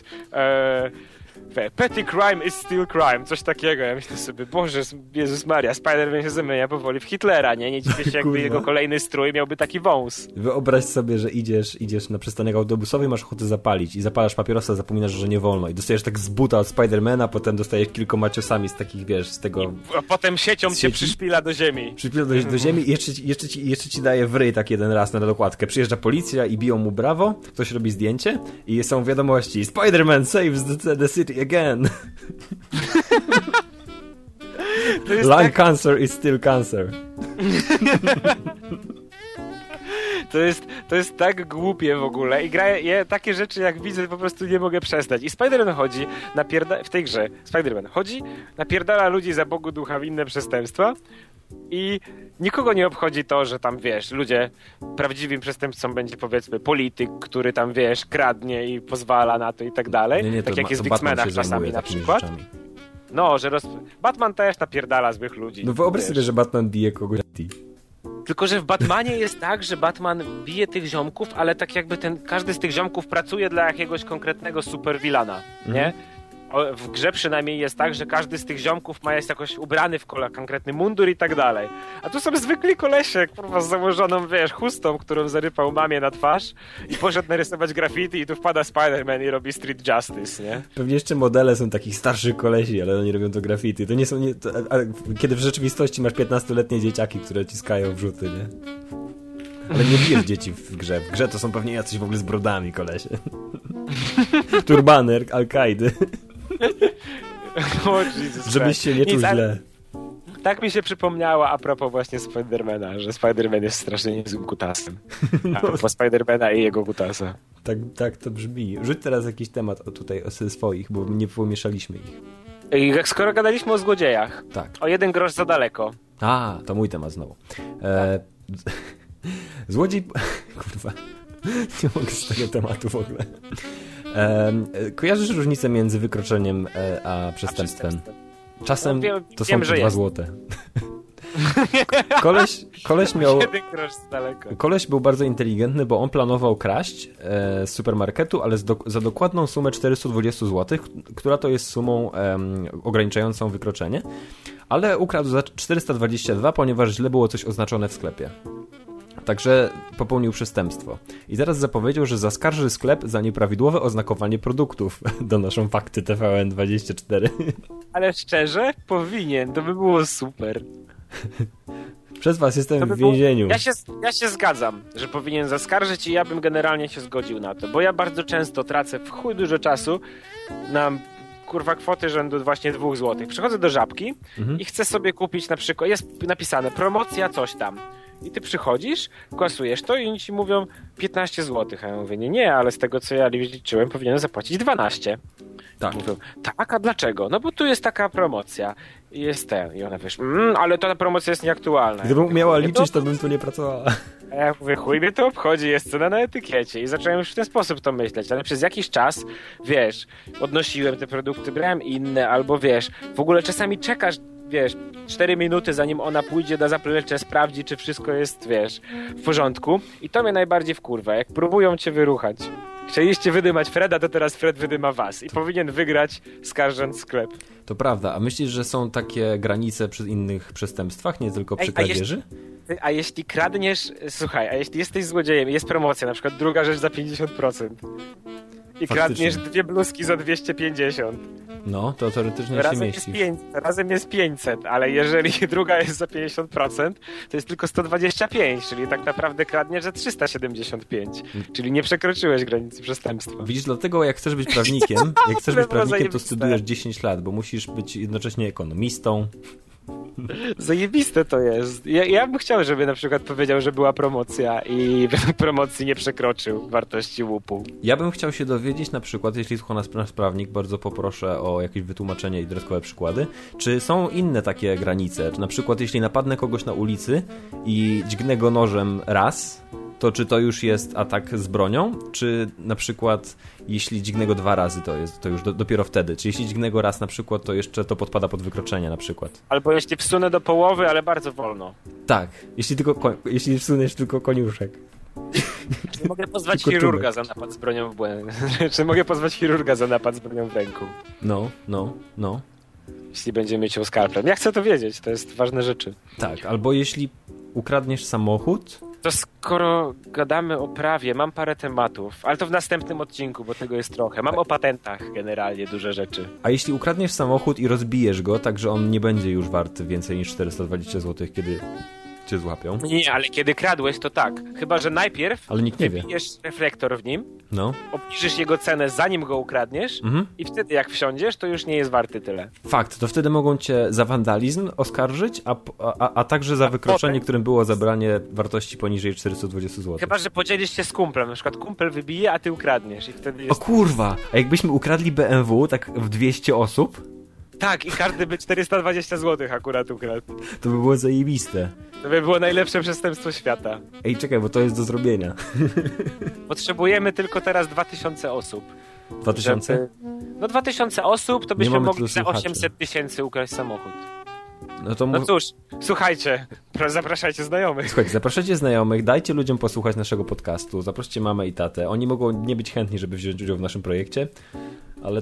petty crime is still crime, coś takiego. Ja myślę sobie, Boże, Jezus Maria, Spider-Man się zamienia powoli w Hitlera, nie? Nie dziwię się, jakby jego kolejny strój miałby taki wąs. Wyobraź sobie, że idziesz na przystanek autobusowy, masz ochotę zapalić i zapalasz papierosa, zapominasz, że nie wolno i dostajesz tak z buta od Spidermana, potem dostajesz kilkoma ciosami z takich, wiesz, z tego... A potem siecią cię przyszpila do ziemi. Przyszpila do ziemi i jeszcze ci daje w ryj tak jeden raz na dokładkę. Przyjeżdża policja i biją mu brawo, ktoś robi zdjęcie i są wiadomości Spider-Man saves the city again. Lung cancer is still cancer. To jest tak głupie w ogóle i ja takie rzeczy jak widzę po prostu nie mogę przestać. I Spider-Man chodzi, w tej grze Spider-Man chodzi, napierdala ludzi za Bogu ducha w inne przestępstwa i nikogo nie obchodzi to, że tam, wiesz, prawdziwym przestępcą będzie, powiedzmy, polityk, który tam, wiesz, kradnie i pozwala na to i tak dalej. Nie, tak jak jest w X-Menach czasami na przykład. Rzeczami. No, że Batman też napierdala złych ludzi. No wyobraź sobie, że Batman bije kogoś. Tylko, że w Batmanie jest tak, że Batman bije tych ziomków, ale tak jakby każdy z tych ziomków pracuje dla jakiegoś konkretnego superwilana, nie? W grze przynajmniej jest tak, że każdy z tych ziomków jest jakoś ubrany w konkretny mundur i tak dalej. A tu są zwykli kolesie, kurwa, z założoną, wiesz, chustą, którą zarypał mamie na twarz i poszedł narysować graffiti i tu wpada Spider-Man i robi street justice, nie? Pewnie jeszcze modele są takich starszych kolesi, ale oni robią to graffiti. To nie są... kiedy w rzeczywistości masz 15-letnie dzieciaki, które ciskają wrzuty, nie? Ale nie bijesz dzieci w grze. W grze to są pewnie jacyś w ogóle z brodami kolesie. Turbany Al-Kaidy. Żebyś się nie czuł źle. Tak mi się przypomniało a propos właśnie Spidermana, że Spiderman jest strasznie niezłym kutasem. A propos Spidermana i jego kutasa. Tak to brzmi. Rzuć teraz jakiś temat tutaj o swoich, bo nie pomieszaliśmy ich. I skoro gadaliśmy o złodziejach, tak. O 1 grosz za daleko. To mój temat znowu. Złodziej... Kurwa. Nie mogę z tego tematu w ogóle. Kojarzysz różnicę między wykroczeniem a przestępstwem? Czasem to są 2 złote. Koleś miał... Koleś był bardzo inteligentny, bo on planował kraść z supermarketu, ale za dokładną sumę 420 zł, która to jest sumą ograniczającą wykroczenie, ale ukradł za 422, ponieważ źle było coś oznaczone w sklepie. Także popełnił przestępstwo. I teraz zapowiedział, że zaskarży sklep za nieprawidłowe oznakowanie produktów. Donoszą fakty TVN24. Ale szczerze? Powinien. To by było super. Przez was jestem w więzieniu. Ja się zgadzam, że powinien zaskarżyć i ja bym generalnie się zgodził na to, bo ja bardzo często tracę w chuj dużo czasu na kwoty rzędu właśnie 2 zł. Przychodzę do Żabki i chcę sobie kupić na przykład, jest napisane promocja coś tam. I ty przychodzisz, kasujesz to i oni ci mówią 15 zł. A ja mówię, nie, ale z tego co ja liczyłem powinienem zapłacić 12. Tak. Mówią, tak, a dlaczego? No bo tu jest taka promocja. I jest ten. I ona wiesz, ale ta promocja jest nieaktualna. Gdybym miała liczyć, to bym tu nie pracowała. A ja mówię, chuj mnie to obchodzi, jest cena na etykiecie. I zacząłem już w ten sposób to myśleć. Ale przez jakiś czas, wiesz, odnosiłem te produkty, brałem inne, albo wiesz, w ogóle czasami czekasz, wiesz, 4 minuty zanim ona pójdzie na zaplecze, sprawdzi, czy wszystko jest, wiesz, w porządku. I to mnie najbardziej wkurwa, jak próbują cię wyruchać. Chcieliście wydymać Freda, to teraz Fred wydyma was. I powinien wygrać, skarżąc sklep. To prawda. A myślisz, że są takie granice przy innych przestępstwach, nie tylko przy kradzieży? A jeśli kradniesz, słuchaj, a jeśli jesteś złodziejem i jest promocja, na przykład druga rzecz za 50%. I kradniesz 2 bluzki za 250. No, to teoretycznie się mieści. Razem jest 500, ale jeżeli druga jest za 50%, to jest tylko 125, czyli tak naprawdę kradniesz za 375. Czyli nie przekroczyłeś granicy przestępstwa. Widzisz, dlatego jak chcesz być prawnikiem, to studiujesz 10 lat, bo musisz być jednocześnie ekonomistą. Zajebiste to jest. Ja bym chciał, żeby na przykład powiedział, że była promocja i promocji nie przekroczył wartości łupu. Ja bym chciał się dowiedzieć na przykład, jeśli słucha nas prawnik, bardzo poproszę o jakieś wytłumaczenie i dodatkowe przykłady, czy są inne takie granice, czy na przykład jeśli napadnę kogoś na ulicy i dźgnę go nożem raz, to czy to już jest atak z bronią, czy na przykład jeśli dźgnę go 2 razy, to już dopiero wtedy. Czy jeśli dźgnę go raz na przykład, to jeszcze to podpada pod wykroczenie na przykład. Albo jeśli wsunę do połowy, ale bardzo wolno. Tak, jeśli wsuniesz tylko koniuszek. Czy mogę pozwać chirurga za napad z bronią w błędzie? Czy mogę pozwać chirurga za napad z bronią w ręku? No. Jeśli będzie mieć skalpel. Ja chcę to wiedzieć, to jest ważne rzeczy. Tak, albo jeśli ukradniesz samochód... To skoro gadamy o prawie, mam parę tematów, ale to w następnym odcinku, bo tego jest trochę. Mam o patentach generalnie duże rzeczy. A jeśli ukradniesz samochód i rozbijesz go, tak że on nie będzie już wart więcej niż 420 zł, kiedy cię złapią? Nie, ale kiedy kradłeś, to tak. Chyba że najpierw wybijesz reflektor w nim, obniżysz jego cenę zanim go ukradniesz i wtedy jak wsiądziesz, to już nie jest warty tyle. Fakt, to wtedy mogą cię za wandalizm oskarżyć, a także za wykroczenie, którym było zabranie wartości poniżej 420 zł. Chyba że podzielisz się z kumplem, na przykład kumpel wybije, a ty ukradniesz i wtedy jest... O kurwa, a jakbyśmy ukradli BMW tak w 200 osób? Tak, i każdy by 420 zł akurat ukradł. To by było zajebiste. To by było najlepsze przestępstwo świata. Ej, czekaj, bo to jest do zrobienia. Potrzebujemy tylko teraz 2000 osób. 2000? No 2000 osób, to byśmy mogli za 800 000 ukraść samochód. No cóż, słuchajcie, zapraszajcie znajomych. Słuchajcie, zapraszajcie znajomych, dajcie ludziom posłuchać naszego podcastu, zaproście mamę i tatę. Oni mogą nie być chętni, żeby wziąć udział w naszym projekcie, ale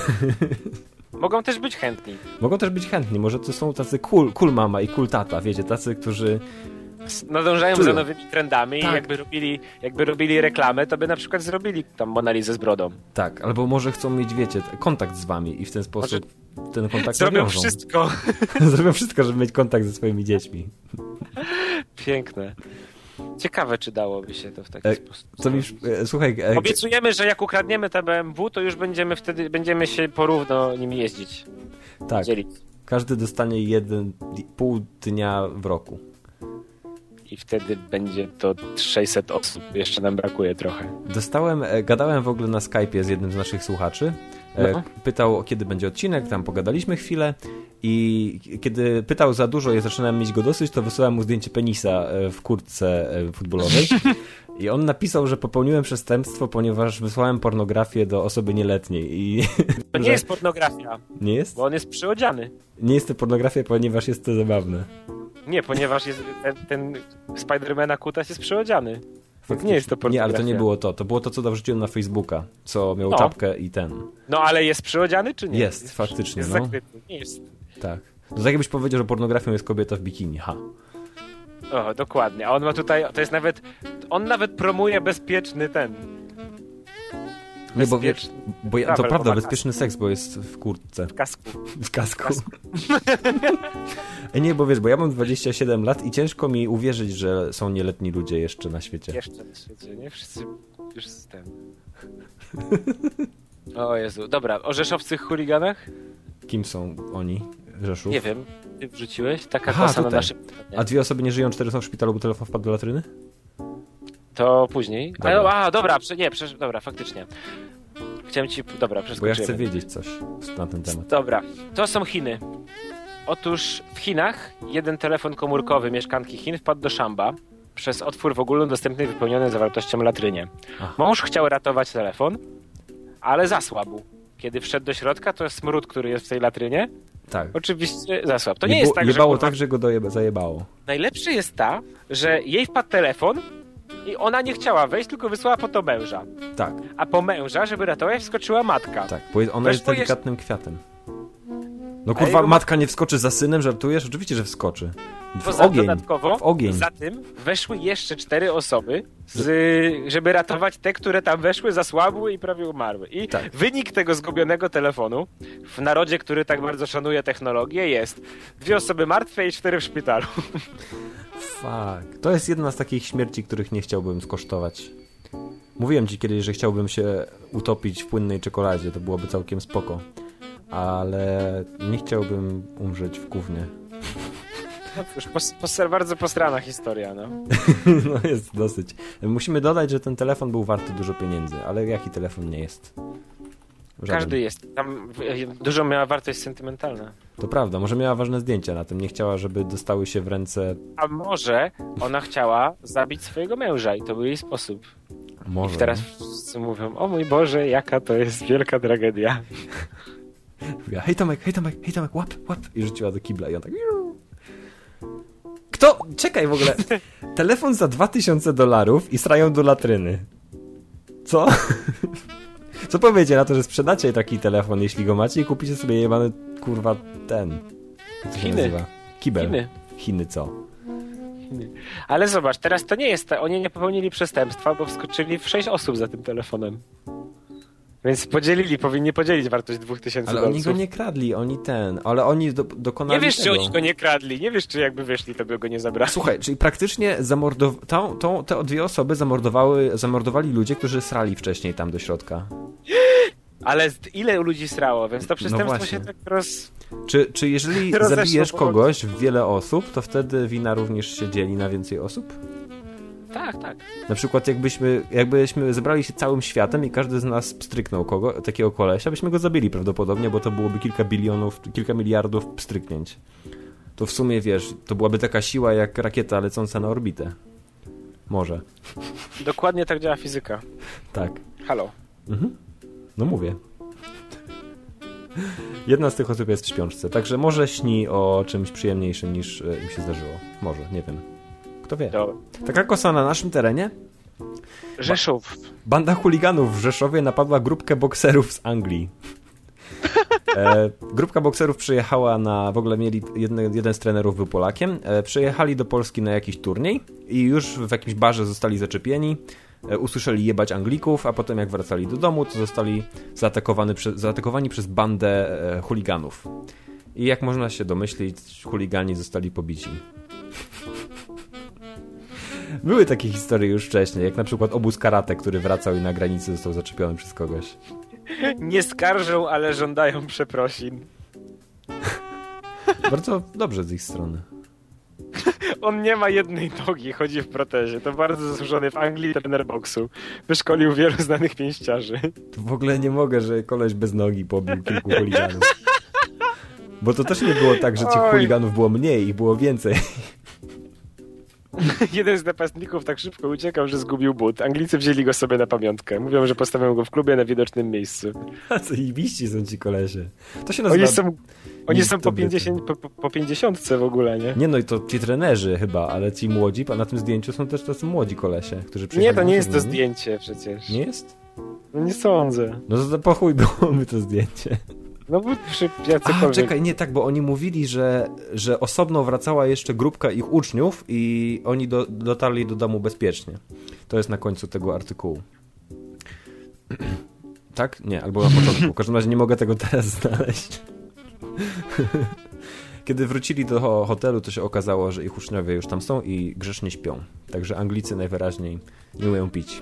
Mogą też być chętni. Może to są tacy cool mama i cool tata, wiecie, tacy, którzy... Nadążają za nowymi trendami i jakby robili reklamę, to by na przykład zrobili tam Monalizę z brodą. Tak, albo może chcą mieć, wiecie, kontakt z wami i w ten sposób ten kontakt zrobią wszystko. Zrobią wszystko, żeby mieć kontakt ze swoimi dziećmi. Piękne. Ciekawe, czy dałoby się to w taki sposób. Słuchaj... Obiecujemy, że jak ukradniemy te BMW, to już będziemy się porówno nimi jeździć. Tak. Dzielić. Każdy dostanie 1,5 dnia w roku. I wtedy będzie to 600 osób. Jeszcze nam brakuje trochę. Gadałem w ogóle na Skype'ie z jednym z naszych słuchaczy. Pytał, kiedy będzie odcinek, tam pogadaliśmy chwilę i kiedy pytał za dużo i zaczynałem mieć go dosyć, to wysłałem mu zdjęcie penisa w kurtce futbolowej i on napisał, że popełniłem przestępstwo, ponieważ wysłałem pornografię do osoby nieletniej. To nie jest pornografia. Nie jest? Bo on jest przyodziany. Nie jest to pornografia, ponieważ jest to zabawne. Nie, ponieważ jest ten Spidermana kutas jest przyodziany. Nie jest to pornografia. Nie, ale to nie było to. To było to, co wrzuciłem na Facebooka, co miał czapkę i ten. No, ale jest przyodziany, czy nie? Jest faktycznie. Jest zakryty. Nie jest. Tak. To tak jakbyś powiedział, że pornografią jest kobieta w bikini. O, dokładnie. A on ma tutaj, to jest nawet, on nawet promuje bezpieczny ten. Nie, bo to prawda, bezpieczny seks, bo jest w kurtce. W kasku. W kasku. Nie, bo wiesz, bo ja mam 27 lat i ciężko mi uwierzyć, że są nieletni ludzie jeszcze na świecie. Jeszcze na świecie, nie? Wszyscy już z tym. O Jezu. Dobra, o rzeszowcych chuliganach? Kim są oni? Rzeszów? Nie wiem. Ty wrzuciłeś? Taka kosa na naszym... A 2 osoby nie żyją, 4 są w szpitalu, bo telefon wpadł do latryny? To później. Dobra. Dobra, faktycznie. Chciałem ci... Dobra, przeskoczyłem. Bo ja chcę wiedzieć coś na ten temat. Dobra, to są Chiny. Otóż w Chinach jeden telefon komórkowy mieszkanki Chin wpadł do szamba przez otwór w ogólnodostępnej wypełnionej zawartością latrynie. Mąż chciał ratować telefon, ale zasłabł. Kiedy wszedł do środka, to smród, który jest w tej latrynie, tak. Oczywiście zasłabł. To nie jest tak, jebało tak, że go zajebało. Najlepsze jest że jej wpadł telefon i ona nie chciała wejść, tylko wysłała po to męża. Tak. A po męża, żeby ratować, wskoczyła matka. Tak, bo ona jest delikatnym kwiatem. No kurwa, matka nie wskoczy za synem, żartujesz? Oczywiście, że wskoczy. W ogień. Za tym weszły jeszcze 4 osoby, żeby ratować te, które tam weszły, zasłabły i prawie umarły. I wynik tego zgubionego telefonu w narodzie, który tak bardzo szanuje technologię, jest 2 osoby martwe i 4 w szpitalu. Fuck. To jest jedna z takich śmierci, których nie chciałbym skosztować. Mówiłem ci kiedyś, że chciałbym się utopić w płynnej czekoladzie. To byłoby całkiem spoko. Ale nie chciałbym umrzeć w gównie. No cóż, bardzo posrana historia, no. No jest dosyć. Musimy dodać, że ten telefon był warty dużo pieniędzy, ale jaki telefon nie jest? Żaden. Każdy jest. Tam dużo miała wartość sentymentalna. To prawda, może miała ważne zdjęcia na tym, nie chciała, żeby dostały się w ręce... A może ona chciała zabić swojego męża i to był jej sposób. Może. I teraz wszyscy mówią, o mój Boże, jaka to jest wielka tragedia. Hej Tomek, łap. I rzuciła do kibla i on tak... Kto? Czekaj w ogóle. Telefon za $2000 i srają do latryny. Co? Co powiecie na to, że sprzedacie taki telefon, jeśli go macie i kupicie sobie jebany, kurwa, ten... Co się nazywa? Kibel. Chiny co? Ale zobacz, teraz to nie jest... Oni nie popełnili przestępstwa, bo wskoczyli w 6 osób za tym telefonem. Więc powinni podzielić wartość $2000. Ale oni go nie kradli, ale oni dokonali Nie wiesz, czy oni go nie kradli, nie wiesz, czy jakby wyszli, to by go nie zabrali. Słuchaj, czyli praktycznie te 2 osoby zamordowali ludzie, którzy srali wcześniej tam do środka. Ale ile ludzi srało, więc to przestępstwo się tak Czy jeżeli zabijesz kogoś w wiele osób, to wtedy wina również się dzieli na więcej osób? Tak. Na przykład jakbyśmy zebrali się całym światem i każdy z nas pstryknął takiego kolesia, byśmy go zabili prawdopodobnie, bo to byłoby kilka miliardów pstryknięć. To w sumie, wiesz, to byłaby taka siła jak rakieta lecąca na orbitę. Może. Dokładnie tak działa fizyka. Tak. Halo. Mhm. No mówię. Jedna z tych osób jest w śpiączce, także może śni o czymś przyjemniejszym niż im się zdarzyło. Może, nie wiem. Kto wie. Taka kosa na naszym terenie? Rzeszów. Banda chuliganów w Rzeszowie napadła grupkę bokserów z Anglii. Grupka bokserów przyjechała w ogóle mieli jeden z trenerów był Polakiem. Przyjechali do Polski na jakiś turniej i już w jakimś barze zostali zaczepieni. Usłyszeli jebać Anglików, a potem jak wracali do domu, to zostali zaatakowani przez bandę chuliganów. I jak można się domyślić, chuligani zostali pobici. Były takie historie już wcześniej, jak na przykład obóz karate, który wracał i na granicy został zaczepiony przez kogoś. Nie skarżą, ale żądają przeprosin. Bardzo dobrze z ich strony. On nie ma jednej nogi, chodzi w protezie. To bardzo zasłużony w Anglii trener boksu. Wyszkolił wielu znanych pięściarzy. To w ogóle nie mogę, że koleś bez nogi pobił kilku chuliganów. Bo to też nie było tak, że tych chuliganów było mniej, ich było więcej. Jeden z napastników tak szybko uciekał, że zgubił but. Anglicy wzięli go sobie na pamiątkę. Mówią, że postawią go w klubie na widocznym miejscu. A co i biści są ci kolesie. To się nazywa... Oni są po 50 w ogóle, nie? Nie, no i to ci trenerzy chyba, ale ci młodzi, a na tym zdjęciu są też tacy młodzi kolesie, którzy przyjechali. Nie, to nie jest to zdjęcie przecież. Nie jest? No nie sądzę. No to po chuj byłoby to zdjęcie. No bo jacykolwiek... czekaj, nie tak, bo oni mówili, że osobno wracała jeszcze grupka ich uczniów i oni dotarli do domu bezpiecznie. To jest na końcu tego artykułu. Tak? Nie, albo na początku. W każdym razie nie mogę tego teraz znaleźć. Kiedy wrócili do hotelu, to się okazało, że ich uczniowie już tam są i grzecznie śpią. Także Anglicy najwyraźniej nie umieją pić.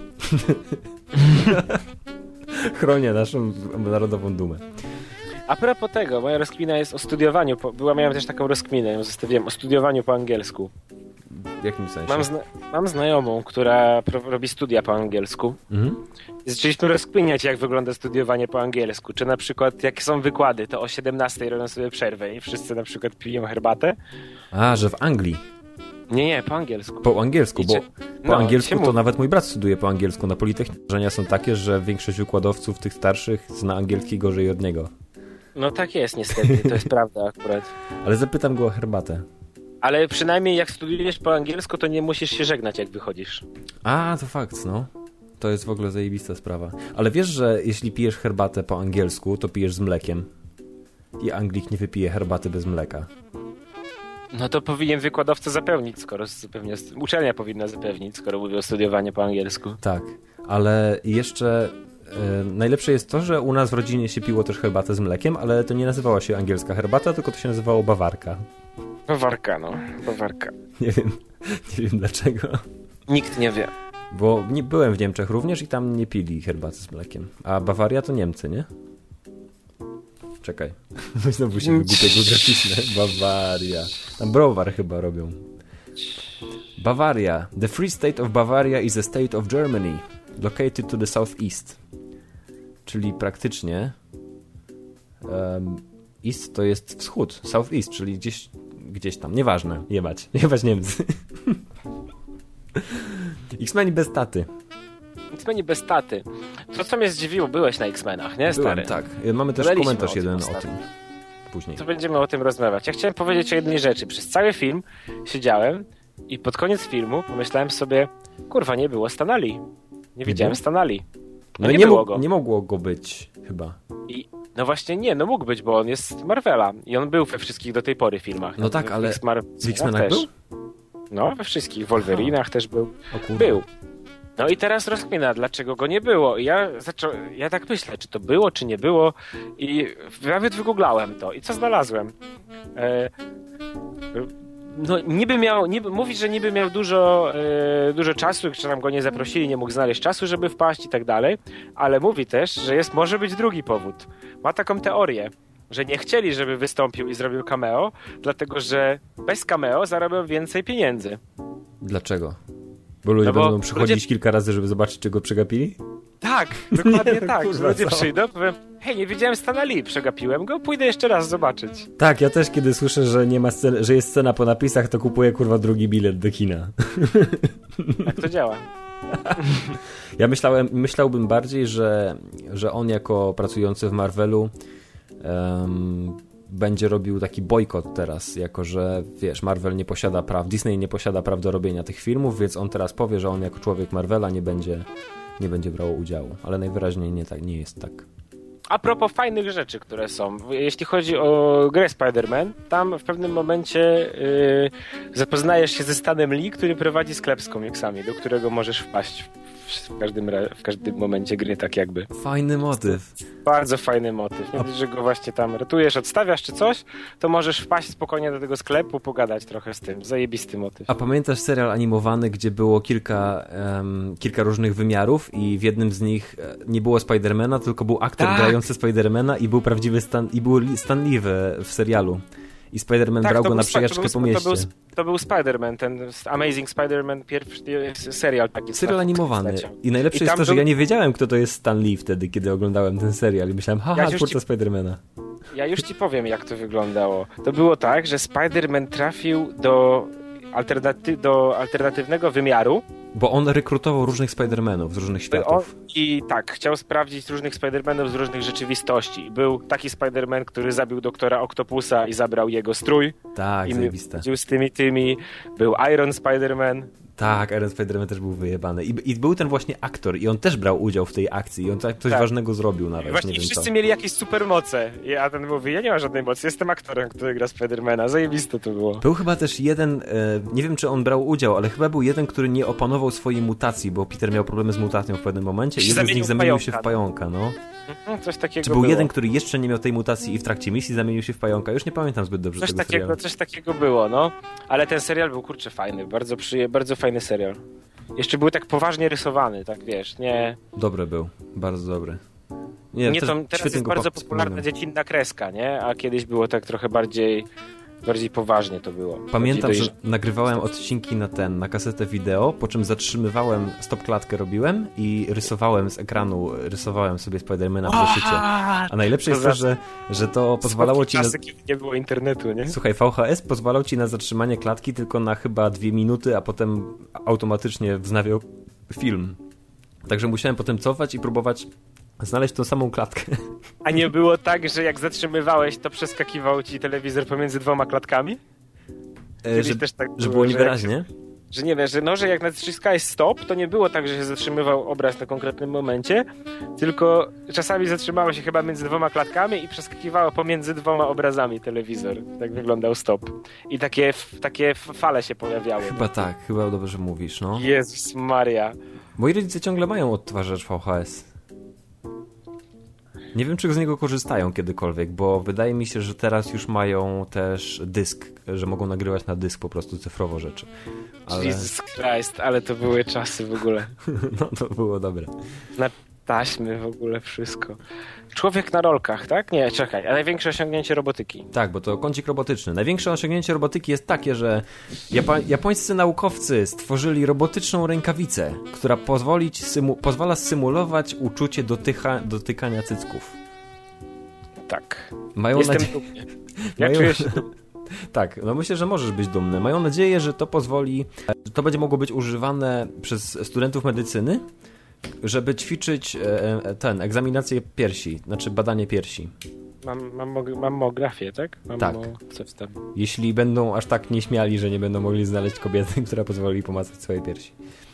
Chronię naszą narodową dumę. A propos tego, moja rozkmina jest o studiowaniu. Miałem też taką rozkminę, ją zostawiłem, o studiowaniu po angielsku. W jakim sensie? Mam znajomą, która robi studia po angielsku. Zaczęliśmy rozkminiać, jak wygląda studiowanie po angielsku. Czy na przykład, jak są wykłady, to o 17 robią sobie przerwę i wszyscy na przykład piją herbatę. A, że w Anglii. Nie, po angielsku. Po angielsku, bo po angielsku to nawet mój brat studiuje po angielsku na Politechnice. Wrażenia są takie, że większość wykładowców tych starszych zna angielski gorzej od niego. No tak jest niestety, to jest prawda akurat. Ale zapytam go o herbatę. Ale przynajmniej jak studiujesz po angielsku, to nie musisz się żegnać, jak wychodzisz. A, to fakt, no. To jest w ogóle zajebista sprawa. Ale wiesz, że jeśli pijesz herbatę po angielsku, to pijesz z mlekiem. I Anglik nie wypije herbaty bez mleka. No to powinien wykładowca zapewnić, skoro pewnie uczelnia powinna zapewnić, skoro mówi o studiowaniu po angielsku. Tak, ale jeszcze najlepsze jest to, że u nas w rodzinie się piło też herbatę z mlekiem, ale to nie nazywała się angielska herbata, tylko to się nazywało bawarka. Bawarka. Nie wiem dlaczego. Nikt nie wie. Bo byłem w Niemczech również i tam nie pili herbaty z mlekiem. A Bawaria to Niemcy, nie? Czekaj. Znowu się wygłupia geograficzne. Bawaria. Tam browar chyba robią. Bavaria. The Free State of Bavaria is a state of Germany, located to the southeast. Czyli praktycznie east to jest wschód. Southeast, czyli gdzieś tam. Nieważne. Jebać Niemcy. X-Meni bez taty. X-Meni bez taty. To, co mnie zdziwiło, byłeś na X-Menach, nie, stary? Byłem, tak. Mamy też komentarz jeden o tym. Później. To będziemy o tym rozmawiać. Ja chciałem powiedzieć o jednej rzeczy. Przez cały film siedziałem i pod koniec filmu pomyślałem sobie, kurwa, nie było Stana Lee. Nie widziałem Stana Lee. No nie mogło go być, chyba. No właśnie nie, no mógł być, bo on jest z Marvela i on był we wszystkich do tej pory filmach. No tak, ale w X-Menach był? No, we wszystkich. W Wolverinach też był. Był. No i teraz rozkmina, dlaczego go nie było. I ja tak myślę, czy to było, czy nie było. I nawet wygooglałem to. I co znalazłem? No mówi, że niby miał dużo czasu, że nam go nie zaprosili, nie mógł znaleźć czasu, żeby wpaść i tak dalej. Ale mówi też, że może być drugi powód. Ma taką teorię, że nie chcieli, żeby wystąpił i zrobił cameo, dlatego że bez cameo zarobią więcej pieniędzy. Dlaczego? Bo ludzie będą przychodzić kilka razy, żeby zobaczyć, czy go przegapili? Tak, dokładnie tak. Kurwa, ludzie przyjdą, powiem, hej, nie widziałem Stana Lee, przegapiłem go, pójdę jeszcze raz zobaczyć. Tak, ja też kiedy słyszę, że nie ma że jest scena po napisach, to kupuję kurwa drugi bilet do kina. Tak to działa. Ja myślałbym bardziej, że on jako pracujący w Marvelu będzie robił taki bojkot teraz, jako że wiesz, Marvel nie posiada praw, Disney nie posiada praw do robienia tych filmów, więc on teraz powie, że on jako człowiek Marvela nie będzie brał udziału, ale najwyraźniej nie jest tak. A propos fajnych rzeczy, które są, jeśli chodzi o grę Spider-Man, tam w pewnym momencie zapoznajesz się ze Stanem Lee, który prowadzi sklep z komiksami, do którego możesz wpaść w każdym momencie gry, tak jakby. Fajny motyw. Bardzo fajny motyw. Nie dość, że go właśnie tam ratujesz, odstawiasz czy coś, to możesz wpaść spokojnie do tego sklepu, pogadać trochę z tym. Zajebisty motyw. A pamiętasz serial animowany, gdzie było kilka różnych wymiarów i w jednym z nich nie było Spidermana, tylko był aktor grający Spidermana i był prawdziwy Stan Lee w serialu. I Spider-Man brał go na przejażdżkę po mieście. To był Spider-Man, ten Amazing Spider-Man, pierwszy serial taki. Serial animowany. I najlepsze jest to, że ja nie wiedziałem, kto to jest Stan Lee wtedy, kiedy oglądałem ten serial. I myślałem, twórca Spidermana. Ja już ci powiem, jak to wyglądało. To było tak, że Spider-Man trafił do alternatywnego wymiaru. Bo on rekrutował różnych Spider-Manów z różnych światów. I tak, chciał sprawdzić różnych Spider-Manów z różnych rzeczywistości. Był taki Spider-Man, który zabił doktora Octopusa i zabrał jego strój. Tak, zajebiste. I z tymi. Był Iron Spider-Man. Tak, Iron Spider-Man też był wyjebany. I był ten właśnie aktor i on też brał udział w tej akcji i on coś ważnego zrobił nawet. Właśnie nie wiem wszyscy mieli jakieś supermoce. A ten mówi, ja nie mam żadnej mocy, jestem aktorem, który gra Spider-Mana. Zajebiste to było. Był chyba też jeden, nie wiem czy on brał udział, ale chyba był jeden, który nie opanował swojej mutacji, bo Peter miał problemy z mutacją w pewnym momencie i jeden z nich zamienił się w pająka, no. Coś takiego Czy był jeden, który jeszcze nie miał tej mutacji i w trakcie misji zamienił się w pająka? Już nie pamiętam zbyt dobrze tego serialu. Coś takiego było, no. Ale ten serial był, kurczę, fajny. Bardzo fajny serial. Jeszcze był tak poważnie rysowany, tak wiesz, nie... Dobry był, bardzo dobry. Teraz jest bardzo popularna dziecinna kreska, nie? A kiedyś było tak trochę bardziej poważnie to było. Pamiętam, że nagrywałem odcinki na kasetę wideo, po czym zatrzymywałem, stop-klatkę robiłem i rysowałem z ekranu, rysowałem sobie Spidermana w zeszycie. A najlepsze jest to, że to pozwalało ci czasy, kiedy nie było internetu, nie? Słuchaj, VHS pozwalał ci na zatrzymanie klatki tylko na chyba 2 minuty, a potem automatycznie wznawiał film. Także musiałem potem cofać i próbować znaleźć tą samą klatkę. A nie było tak, że jak zatrzymywałeś, to przeskakiwał ci telewizor pomiędzy 2 klatkami? Że było niewyraźnie? Że nie wiesz, że jak naciskałeś stop, to nie było tak, że się zatrzymywał obraz na konkretnym momencie, tylko czasami zatrzymało się chyba między 2 klatkami i przeskakiwało pomiędzy 2 obrazami telewizor. Tak wyglądał stop. I takie fale się pojawiały. Chyba dobrze mówisz, no. Jezus Maria. Moi rodzice ciągle mają odtwarzacz VHS. Nie wiem, czy z niego korzystają kiedykolwiek, bo wydaje mi się, że teraz już mają też dysk, że mogą nagrywać na dysk po prostu cyfrowo rzeczy. Ale... Jesus Christ, ale to były czasy w ogóle. No to było dobre. Na taśmy w ogóle wszystko. Człowiek na rolkach, tak? Nie, czekaj. A największe osiągnięcie robotyki. Tak, bo to kącik robotyczny. Największe osiągnięcie robotyki jest takie, że japońscy naukowcy stworzyli robotyczną rękawicę, która pozwala symulować uczucie dotykania cycków. Tak. Jestem dumny. Ja czuję się dumny. Tak, no myślę, że możesz być dumny. Mają nadzieję, że to będzie mogło być używane przez studentów medycyny, żeby ćwiczyć egzaminację piersi, znaczy badanie piersi. Mammografię, tak? Tak. Coś tam. Jeśli będą aż tak nieśmiali, że nie będą mogli znaleźć kobiety, która pozwoli pomacać swoje piersi.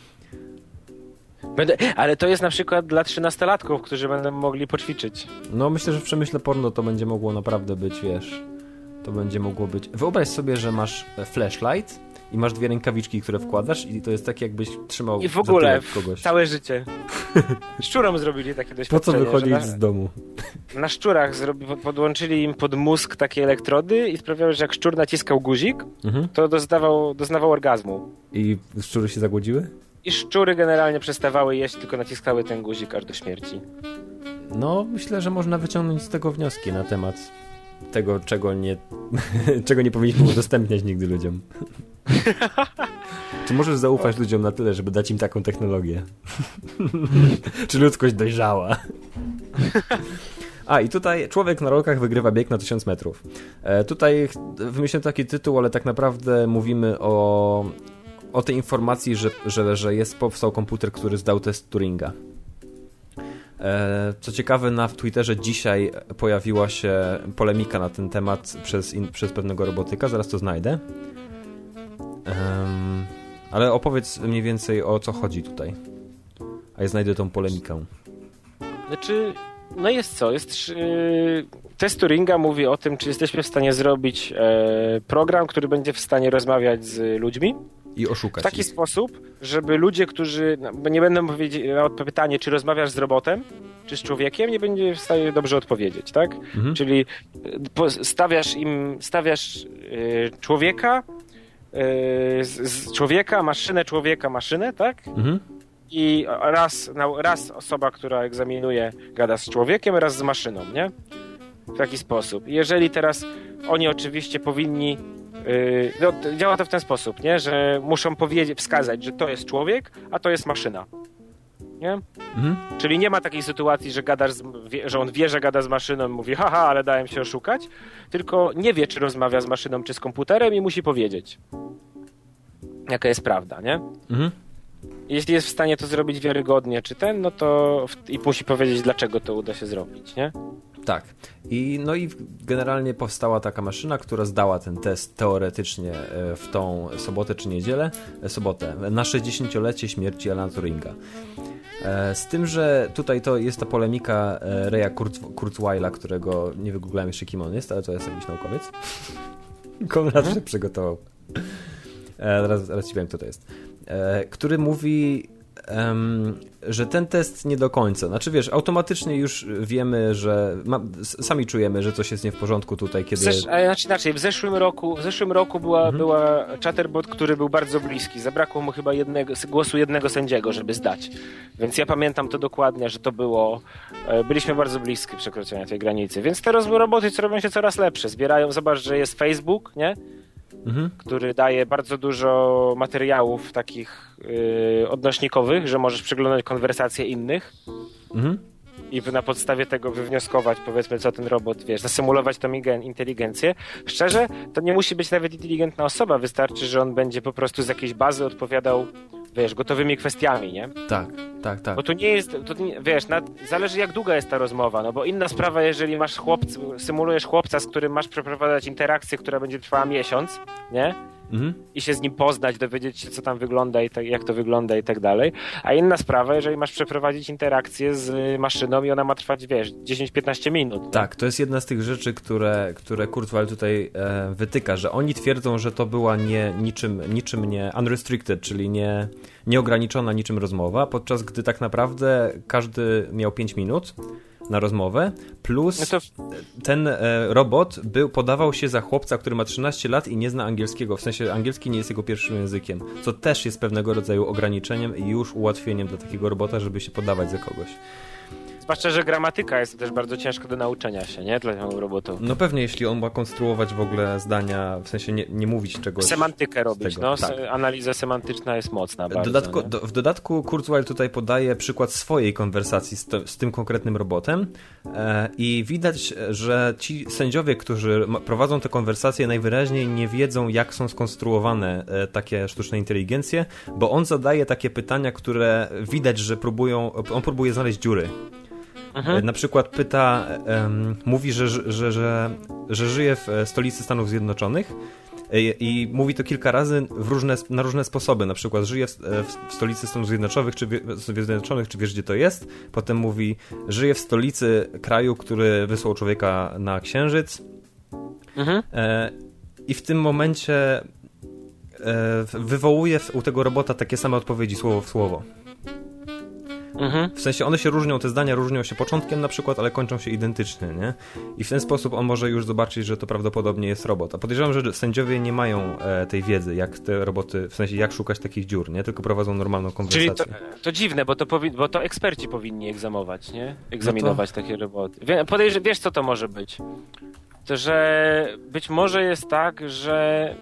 Ale to jest na przykład dla 13-latków, którzy będą mogli poćwiczyć. No myślę, że w przemyśle porno to będzie mogło naprawdę być, wiesz... To będzie mogło być... Wyobraź sobie, że masz flashlight i masz 2 rękawiczki, które wkładasz i to jest tak, jakbyś trzymał i w ogóle kogoś. Całe życie. Szczurom zrobili takie doświadczenie. Po co wychodzić z domu? Na szczurach podłączyli im pod mózg takie elektrody i sprawiały, że jak szczur naciskał guzik, to doznawał orgazmu. I szczury się zagłodziły? I szczury generalnie przestawały jeść, tylko naciskały ten guzik aż do śmierci. No, myślę, że można wyciągnąć z tego wnioski na temat tego, czego nie powinniśmy udostępniać nigdy ludziom. Czy możesz zaufać ludziom na tyle, żeby dać im taką technologię? Czy ludzkość dojrzała? I tutaj człowiek na rolkach wygrywa bieg na 1000 metrów. Tutaj wymyśliłem taki tytuł, ale tak naprawdę mówimy o tej informacji, że powstał komputer, który zdał test Turinga. Co ciekawe, na Twitterze dzisiaj pojawiła się polemika na ten temat przez pewnego robotyka, zaraz to znajdę. Ale opowiedz mniej więcej, o co chodzi tutaj. A ja znajdę tą polemikę. Znaczy, no jest test Turinga mówi o tym, czy jesteśmy w stanie zrobić program, który będzie w stanie rozmawiać z ludźmi I oszukać w taki ich. sposób, żeby ludzie, którzy nie będą powiedzieć na pytanie, czy rozmawiasz z robotem, czy z człowiekiem, nie będzie w stanie dobrze odpowiedzieć, tak? Czyli stawiasz człowieka, człowieka, maszynę, tak? I raz osoba, która egzaminuje, gada z człowiekiem, raz z maszyną, nie? W taki sposób. I jeżeli teraz oni oczywiście powinni działa to w ten sposób, nie? Że muszą wskazać, że to jest człowiek, a to jest maszyna. Nie? Czyli nie ma takiej sytuacji, że on wie, że gada z maszyną i mówi, haha, ale dałem się oszukać, tylko nie wie, czy rozmawia z maszyną, czy z komputerem i musi powiedzieć, jaka jest prawda, nie? Jeśli jest w stanie to zrobić wiarygodnie, czy no to i musi powiedzieć, dlaczego to uda się zrobić, nie? Tak. I generalnie powstała taka maszyna, która zdała ten test teoretycznie w tą sobotę czy niedzielę, na 60-lecie śmierci Alana Turinga. Z tym, że tutaj to jest ta polemika Raya Kurzweila, którego nie wygooglałem jeszcze, kim on jest, ale to jest jakiś naukowiec. Konrad się przygotował. Zaraz ci powiem, kto to jest. Który mówi, że ten test nie do końca. Znaczy wiesz, automatycznie już wiemy, że sami czujemy, że coś jest nie w porządku tutaj, kiedy... Inaczej, w zeszłym roku była chatterbot, który był bardzo bliski. Zabrakło mu chyba głosu jednego sędziego, żeby zdać. Więc ja pamiętam to dokładnie, że to było... Byliśmy bardzo bliski przekroczenia tej granicy. Więc te roboty robią się coraz lepsze. Zbierają, zobacz, że jest Facebook, nie? Który daje bardzo dużo materiałów takich odnośnikowych, że możesz przeglądać konwersacje innych i na podstawie tego wywnioskować, powiedzmy, co ten robot, wiesz, zasymulować tą inteligencję. Szczerze, to nie musi być nawet inteligentna osoba, wystarczy, że on będzie po prostu z jakiejś bazy odpowiadał, wiesz, gotowymi kwestiami, nie? Tak. Bo to nie jest, wiesz, zależy jak długa jest ta rozmowa, no bo inna sprawa, jeżeli symulujesz chłopca, z którym masz przeprowadzać interakcję, która będzie trwała miesiąc, nie? I się z nim poznać, dowiedzieć się, co tam wygląda i jak to wygląda i tak dalej. A inna sprawa, jeżeli masz przeprowadzić interakcję z maszyną i ona ma trwać, wiesz, 10-15 minut. Tak, to jest jedna z tych rzeczy, które Kurzweil tutaj wytyka, że oni twierdzą, że to była niczym nie unrestricted, czyli nieograniczona niczym rozmowa, podczas gdy tak naprawdę każdy miał 5 minut na rozmowę, plus ten robot podawał się za chłopca, który ma 13 lat i nie zna angielskiego, w sensie angielski nie jest jego pierwszym językiem, co też jest pewnego rodzaju ograniczeniem i już ułatwieniem dla takiego robota, żeby się podawać za kogoś. Zwłaszcza, że gramatyka jest też bardzo ciężka do nauczenia się, nie? Dla tego robotu. No pewnie, jeśli on ma konstruować w ogóle zdania, w sensie nie mówić czegoś. Semantykę robić, tego, tak. Analiza semantyczna jest mocna bardzo. W dodatku Kurzweil tutaj podaje przykład swojej konwersacji z tym konkretnym robotem i widać, że ci sędziowie, którzy prowadzą te konwersacje, najwyraźniej nie wiedzą, jak są skonstruowane takie sztuczne inteligencje, bo on zadaje takie pytania, które widać, że on próbuje znaleźć dziury. Na przykład mówi, że żyje w stolicy Stanów Zjednoczonych i mówi to kilka razy na różne sposoby. Na przykład żyje w stolicy Stanów Zjednoczonych, czy wiesz, gdzie to jest? Potem mówi, żyje w stolicy kraju, który wysłał człowieka na Księżyc. I w tym momencie wywołuje u tego robota takie same odpowiedzi słowo w słowo. W sensie one się różnią, te zdania różnią się początkiem na przykład, ale kończą się identycznie, nie? I w ten sposób on może już zobaczyć, że to prawdopodobnie jest robot. A podejrzewam, że sędziowie nie mają tej wiedzy, jak te roboty, w sensie jak szukać takich dziur, nie? Tylko prowadzą normalną konwersację. Czyli to dziwne, bo to eksperci powinni egzaminować takie roboty. Wiesz, co to może być? To, że być może jest tak, że...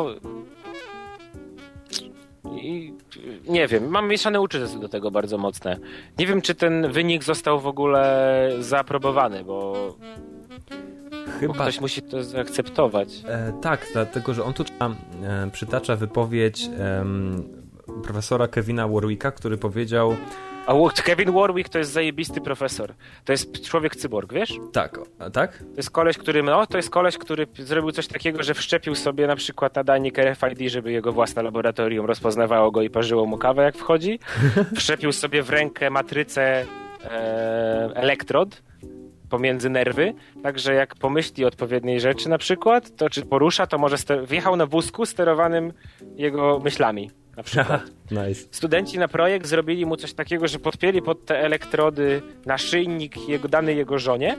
nie wiem, mam mieszane uczucia do tego bardzo mocne. Nie wiem, czy ten wynik został w ogóle zaaprobowany, bo ktoś musi to zaakceptować. Tak, dlatego, że on tu przytacza wypowiedź profesora Kevina Warwicka, który powiedział... A Kevin Warwick to jest zajebisty profesor. To jest człowiek cyborg, wiesz? Tak, a tak? To jest koleś, który zrobił coś takiego, że wszczepił sobie na przykład nadajnik RFID, żeby jego własne laboratorium rozpoznawało go i parzyło mu kawę, jak wchodzi. Wszczepił sobie w rękę matrycę elektrod pomiędzy nerwy, także jak pomyśli odpowiedniej rzeczy na przykład, to czy porusza, to może wjechał na wózku sterowanym jego myślami. Na przykład. Nice. Studenci na projekt zrobili mu coś takiego, że podpięli pod te elektrody naszyjnik dany jego żonie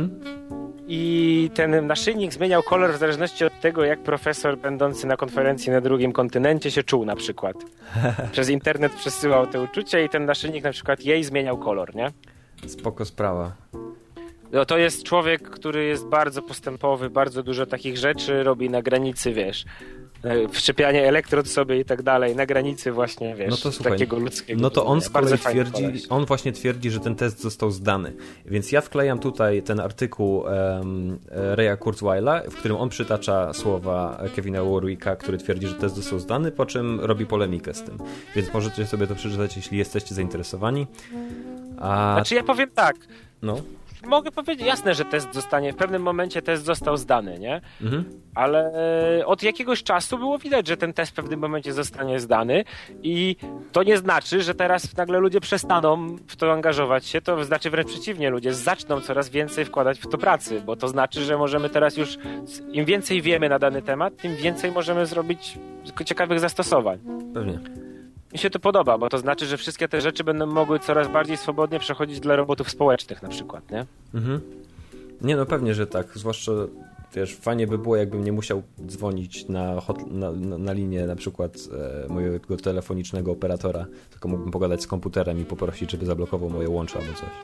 i ten naszyjnik zmieniał kolor w zależności od tego, jak profesor będący na konferencji na drugim kontynencie się czuł na przykład. Przez internet przesyłał te uczucia i ten naszyjnik na przykład jej zmieniał kolor, nie? Spoko sprawa. No to jest człowiek, który jest bardzo postępowy, bardzo dużo takich rzeczy robi na granicy, wiesz, wszczepianie elektrod sobie i tak dalej, na granicy właśnie, wiesz, no to, słuchaj, takiego ludzkiego. No to on z kolei właśnie twierdzi, że ten test został zdany. Więc ja wklejam tutaj ten artykuł Raya Kurzweila, w którym on przytacza słowa Kevina Warwicka, który twierdzi, że test został zdany, po czym robi polemikę z tym. Więc możecie sobie to przeczytać, jeśli jesteście zainteresowani. Znaczy ja powiem tak. No. Mogę powiedzieć, jasne, że w pewnym momencie test został zdany, nie? Ale od jakiegoś czasu było widać, że ten test w pewnym momencie zostanie zdany i to nie znaczy, że teraz nagle ludzie przestaną w to angażować się, to znaczy wręcz przeciwnie, ludzie zaczną coraz więcej wkładać w to pracy, bo to znaczy, że możemy teraz już, im więcej wiemy na dany temat, tym więcej możemy zrobić ciekawych zastosowań. Pewnie. Mi się to podoba, bo to znaczy, że wszystkie te rzeczy będą mogły coraz bardziej swobodnie przechodzić dla robotów społecznych na przykład, nie? Nie, no pewnie, że tak. Zwłaszcza, wiesz, fajnie by było, jakbym nie musiał dzwonić na linię na przykład mojego telefonicznego operatora, tylko mógłbym pogadać z komputerem i poprosić, żeby zablokował moje łącze albo coś.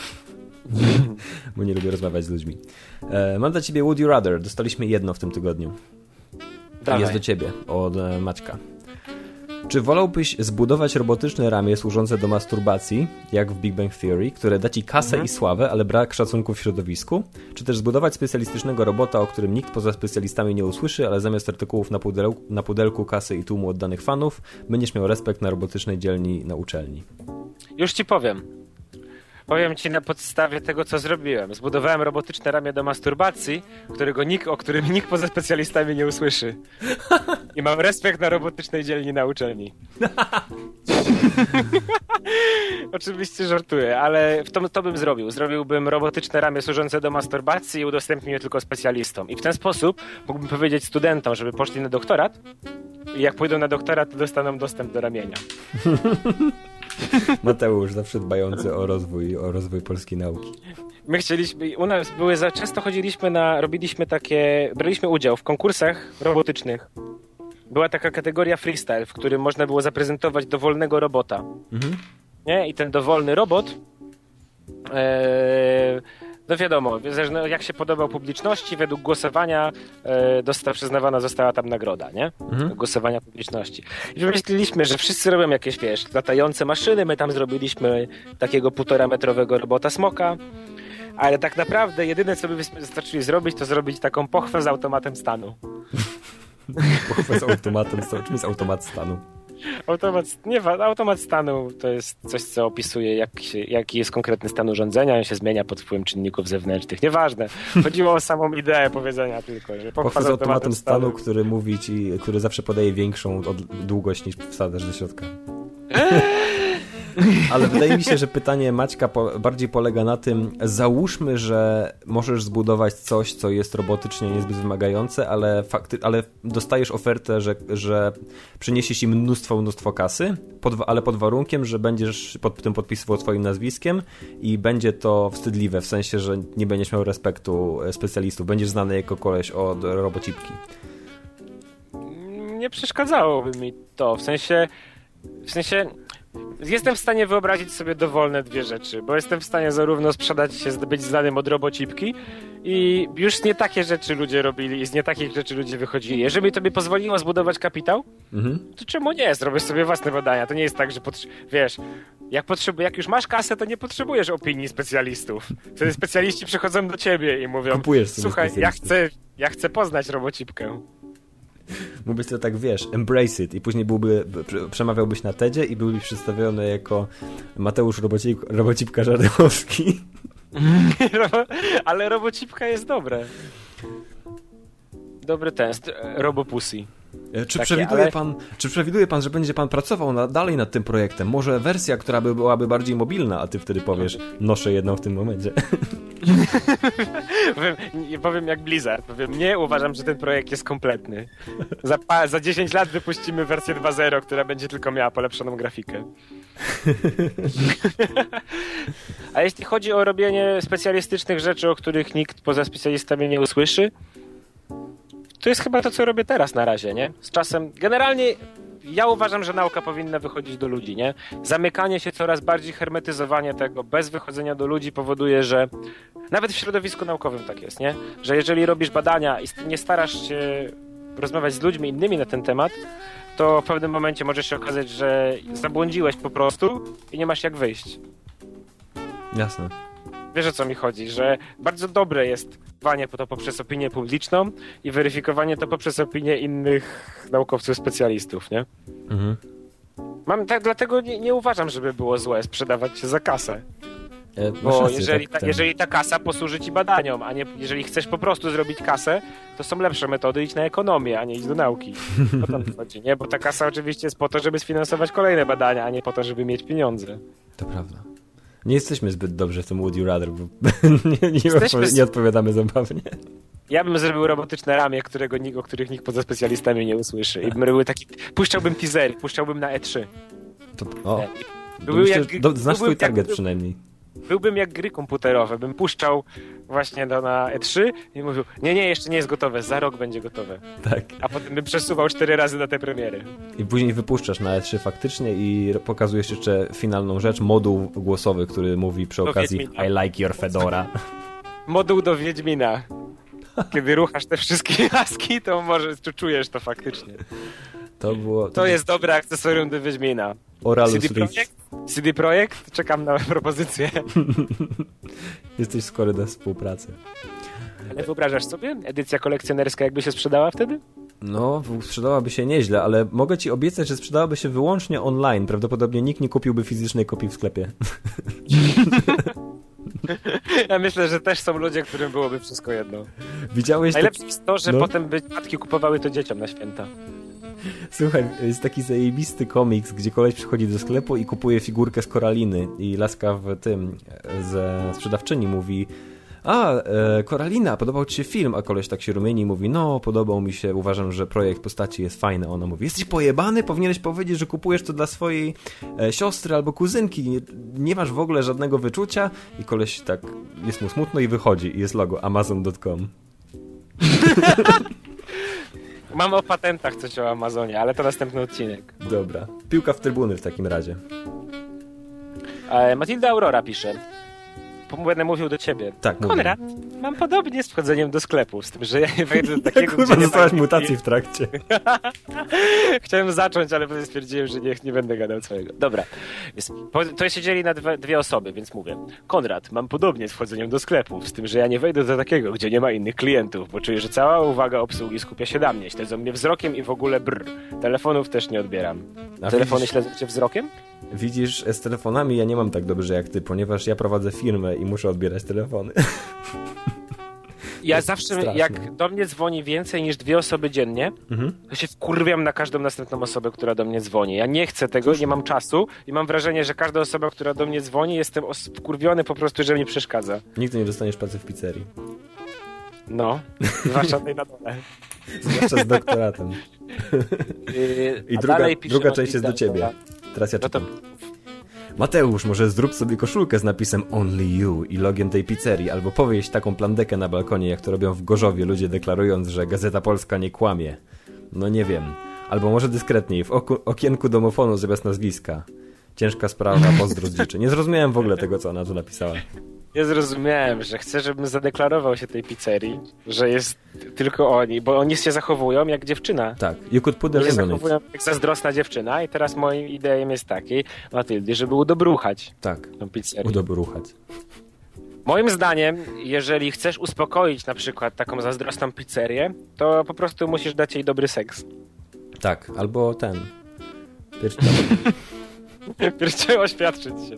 Bo nie lubię rozmawiać z ludźmi. Mam dla ciebie Would You Rather. Dostaliśmy jedno w tym tygodniu. Dawaj. Jest do ciebie, od Maćka. Czy wolałbyś zbudować robotyczne ramię służące do masturbacji, jak w Big Bang Theory, które da ci kasę i sławę, ale brak szacunku w środowisku? Czy też zbudować specjalistycznego robota, o którym nikt poza specjalistami nie usłyszy, ale zamiast artykułów na pudelku kasy i tłumu oddanych fanów, będziesz miał respekt na robotycznej dzielni na uczelni? Już ci powiem. Powiem ci na podstawie tego, co zrobiłem. Zbudowałem robotyczne ramię do masturbacji, o którym nikt poza specjalistami nie usłyszy. I mam respekt na robotycznej dzielni na uczelni. Oczywiście żartuję, ale to bym zrobił. Zrobiłbym robotyczne ramię służące do masturbacji i udostępnił je tylko specjalistom. I w ten sposób mógłbym powiedzieć studentom, żeby poszli na doktorat i jak pójdą na doktorat, to dostaną dostęp do ramienia. Mateusz, zawsze dbający o rozwój polskiej nauki. My chcieliśmy, u nas często braliśmy udział w konkursach robotycznych. Była taka kategoria freestyle, w którym można było zaprezentować dowolnego robota. Nie? I ten dowolny robot no wiadomo, jak się podobał publiczności, według głosowania przyznawana została tam nagroda, nie? Głosowania publiczności. I wymyśliliśmy, że wszyscy robią jakieś, wiesz, latające maszyny, my tam zrobiliśmy takiego 1,5-metrowego robota smoka, ale tak naprawdę jedyne, co by wystarczyli zrobić, to zrobić taką pochwę z automatem stanu. Pochwę z automatem stanu? Czym jest automat stanu? Automat stanu to jest coś, co opisuje, jaki jest konkretny stan urządzenia, on się zmienia pod wpływem czynników zewnętrznych. Nieważne. Chodziło o samą ideę powiedzenia tylko, że pochwa z automatem stanu, który mówi ci, który zawsze podaje większą długość niż wsadzasz do środka. Ale wydaje mi się, że pytanie Maćka bardziej polega na tym, załóżmy, że możesz zbudować coś, co jest robotycznie niezbyt wymagające, ale dostajesz ofertę, że przyniesie ci mnóstwo kasy, ale pod warunkiem, że będziesz pod tym podpisywał swoim nazwiskiem i będzie to wstydliwe, w sensie, że nie będziesz miał respektu specjalistów, będziesz znany jako koleś od robocipki. Nie przeszkadzałoby mi to, w sensie jestem w stanie wyobrazić sobie dowolne dwie rzeczy, bo jestem w stanie zarówno sprzedać się, być znanym od robocipki i już nie takie rzeczy ludzie robili i z nie takich rzeczy ludzie wychodzili. Jeżeli to by pozwoliło zbudować kapitał, to czemu nie? Zrobisz sobie własne badania. To nie jest tak, że wiesz, jak już masz kasę, to nie potrzebujesz opinii specjalistów. Wtedy specjaliści przychodzą do ciebie i mówią, słuchaj, ja chcę poznać robocipkę. Mógłbyś to tak, wiesz, embrace it i później przemawiałbyś na TEDzie i byłbyś przedstawiony jako Mateusz Robocipka Żardymowski. Ale robocipka jest dobre. Dobry test. Robopussy. Czy przewiduje pan, że będzie pan pracował dalej nad tym projektem? Może wersja, która byłaby bardziej mobilna, a ty wtedy powiesz, noszę jedną w tym momencie. Powiem jak Blizzard. Nie uważam, że ten projekt jest kompletny. Za 10 lat wypuścimy wersję 2.0, która będzie tylko miała polepszoną grafikę. A jeśli chodzi o robienie specjalistycznych rzeczy, o których nikt poza specjalistami nie usłyszy, to jest chyba to, co robię teraz na razie, nie? Z czasem, generalnie ja uważam, że nauka powinna wychodzić do ludzi, nie? Zamykanie się, coraz bardziej hermetyzowanie tego bez wychodzenia do ludzi powoduje, że nawet w środowisku naukowym tak jest, nie? Że jeżeli robisz badania i nie starasz się rozmawiać z ludźmi innymi na ten temat, to w pewnym momencie może się okazać, że zabłądziłeś po prostu i nie masz jak wyjść. Jasne. Wiesz, o co mi chodzi, że bardzo dobre jest weryfikowanie to poprzez opinię publiczną i weryfikowanie to poprzez opinię innych naukowców, specjalistów, nie? Mhm. Dlatego nie uważam, żeby było złe sprzedawać się za kasę. Bo jeżeli ta kasa posłuży ci badaniom, a nie jeżeli chcesz po prostu zrobić kasę, to są lepsze metody, idź na ekonomię, a nie idź do nauki. O to mi chodzi, nie? Bo ta kasa oczywiście jest po to, żeby sfinansować kolejne badania, a nie po to, żeby mieć pieniądze. To prawda. Nie jesteśmy zbyt dobrze w tym Would You Rather, bo nie odpowiadamy zabawnie. Ja bym zrobił robotyczne ramię, o których nikt poza specjalistami nie usłyszy. I bym robił puszczałbym teasery, puszczałbym na E3. Znasz swój target przynajmniej. Byłbym jak gry komputerowe, bym puszczał właśnie na E3 i mówił, nie, jeszcze nie jest gotowe, za rok będzie gotowe. Tak. A potem bym przesuwał 4 razy na te premiery. I później wypuszczasz na E3 faktycznie i pokazujesz jeszcze finalną rzecz, moduł głosowy, który mówi przy okazji I like your fedora. Moduł do Wiedźmina. Kiedy ruchasz te wszystkie laski, to może czujesz to faktycznie. To jest dobre akcesorium do Wiedźmina. CD Projekt? Czekam na propozycję. Jesteś skory do współpracy. Ale wyobrażasz sobie? Edycja kolekcjonerska jakby się sprzedała wtedy? No, sprzedałaby się nieźle, ale mogę ci obiecać, że sprzedałaby się wyłącznie online. Prawdopodobnie nikt nie kupiłby fizycznej kopii w sklepie. Ja myślę, że też są ludzie, którym byłoby wszystko jedno. Widziałeś Najlepsze jest to, że potem matki kupowały to dzieciom na święta. Słuchaj, jest taki zajebisty komiks, gdzie koleś przychodzi do sklepu i kupuje figurkę z Koraliny i laska ze sprzedawczyni mówi Koralina, podobał ci się film? A koleś tak się rumieni i mówi, no, podobał mi się, uważam, że projekt postaci jest fajny. Ona mówi, jesteś pojebany? Powinieneś powiedzieć, że kupujesz to dla swojej siostry albo kuzynki. Nie masz w ogóle żadnego wyczucia. I koleś tak, jest mu smutno i wychodzi. I jest logo Amazon.com. Mam o patentach coś o Amazonie, ale to następny odcinek. Dobra. Piłka w trybuny w takim razie. Matilda Aurora pisze. Będę mówił do ciebie. Tak, Konrad, mam podobnie z wchodzeniem do sklepu, z tym, że ja nie wejdę do takiego... Kurwa, dostałeś mutacji w trakcie. Chciałem zacząć, ale potem stwierdziłem, że nie będę gadał swojego. Dobra. To siedzieli na dwie osoby, więc mówię. Konrad, mam podobnie z wchodzeniem do sklepu, z tym, że ja nie wejdę do takiego, gdzie nie ma innych klientów, bo czuję, że cała uwaga obsługi skupia się na mnie. Śledzą mnie wzrokiem i w ogóle Telefonów też nie odbieram. Telefony śledzą cię wzrokiem? Widzisz, z telefonami ja nie mam tak dobrze jak ty, ponieważ ja prowadzę firmę i muszę odbierać telefony. Ja zawsze, straszne. Jak do mnie dzwoni więcej niż 2 osoby dziennie, to się wkurwiam na każdą następną osobę, która do mnie dzwoni. Ja nie chcę tego, nie mam czasu i mam wrażenie, że każda osoba, która do mnie dzwoni, jestem wkurwiony po prostu, że mi przeszkadza. Nigdy nie dostaniesz pracy w pizzerii. No, zwłaszcza tej na dole. Zwłaszcza z doktoratem. I druga część jest do ciebie. Teraz ja czytam. Mateusz, może zrób sobie koszulkę z napisem Only You i logiem tej pizzerii, albo powieść taką plandekę na balkonie, jak to robią w Gorzowie ludzie, deklarując, że Gazeta Polska nie kłamie. No nie wiem. Albo może dyskretniej, w okienku domofonu zamiast nazwiska. Ciężka sprawa, pozdro z dziczy. Nie zrozumiałem w ogóle tego, co ona tu napisała. Ja zrozumiałem, że chcę, żebym zadeklarował się tej pizzerii, że jest tylko oni, bo oni się zachowują jak dziewczyna. Tak, you could put the ring on it. Zachowują jak zazdrosna dziewczyna i teraz moim ideem jest taki, Matyldy, żeby udobruchać tą pizzerię. Udobruchać. Moim zdaniem, jeżeli chcesz uspokoić na przykład taką zazdrosną pizzerię, to po prostu musisz dać jej dobry seks. Tak, albo Pierw trzeba oświadczyć się.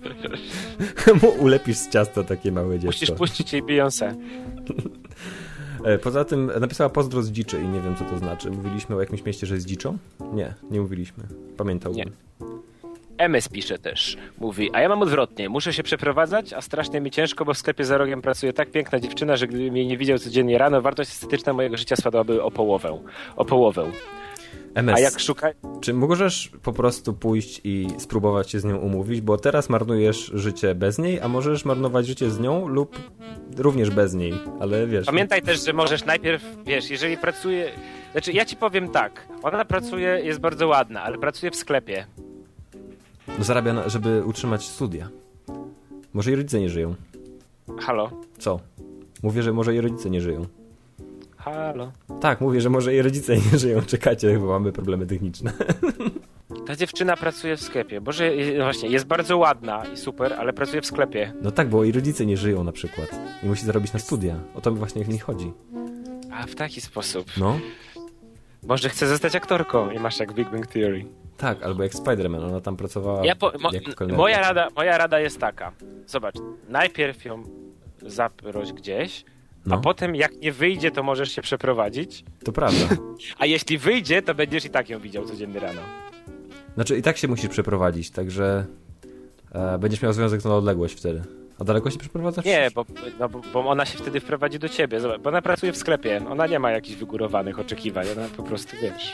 Mu ulepisz z ciasta takie małe dziecko. Musisz puścić jej Beyoncé. Poza tym napisała pozdro z dziczy i nie wiem, co to znaczy. Mówiliśmy o jakimś mieście, że jest dziczą? Nie mówiliśmy. Pamiętałbym. Nie. MS pisze też. Mówi, a ja mam odwrotnie. Muszę się przeprowadzać, a strasznie mi ciężko, bo w sklepie za rogiem pracuje tak piękna dziewczyna, że gdybym jej nie widział codziennie rano, wartość estetyczna mojego życia spadłaby o połowę. MS, a jak szukać... Czy możesz po prostu pójść i spróbować się z nią umówić, bo teraz marnujesz życie bez niej, a możesz marnować życie z nią lub również bez niej, ale wiesz... Pamiętaj też, że możesz najpierw, wiesz, jeżeli pracuje... Znaczy, ja ci powiem tak, ona pracuje, jest bardzo ładna, ale pracuje w sklepie. No zarabia, żeby utrzymać studia. Może jej rodzice nie żyją. Halo? Co? Mówię, że może jej rodzice nie żyją. Halo? Tak, mówię, że może jej rodzice nie żyją. Czekajcie, bo mamy problemy techniczne. Ta dziewczyna pracuje w sklepie. Boże, no właśnie, jest bardzo ładna i super, ale pracuje w sklepie. No tak, bo jej rodzice nie żyją na przykład. I musi zarobić na studia. O to właśnie w nich chodzi. A, w taki sposób. No. Może chce zostać aktorką i masz jak Big Bang Theory. Tak, albo jak Spider-Man, ona tam pracowała moja rada jest taka. Zobacz, najpierw ją zaproś gdzieś, a potem jak nie wyjdzie, to możesz się przeprowadzić. To prawda. A jeśli wyjdzie, to będziesz i tak ją widział codziennie rano. Znaczy i tak się musisz przeprowadzić, także będziesz miał związek na odległość wtedy. A daleko się przeprowadzasz? Nie, bo ona się wtedy wprowadzi do ciebie. Zobacz, bo ona pracuje w sklepie. Ona nie ma jakichś wygórowanych oczekiwań. Ona po prostu, wiesz...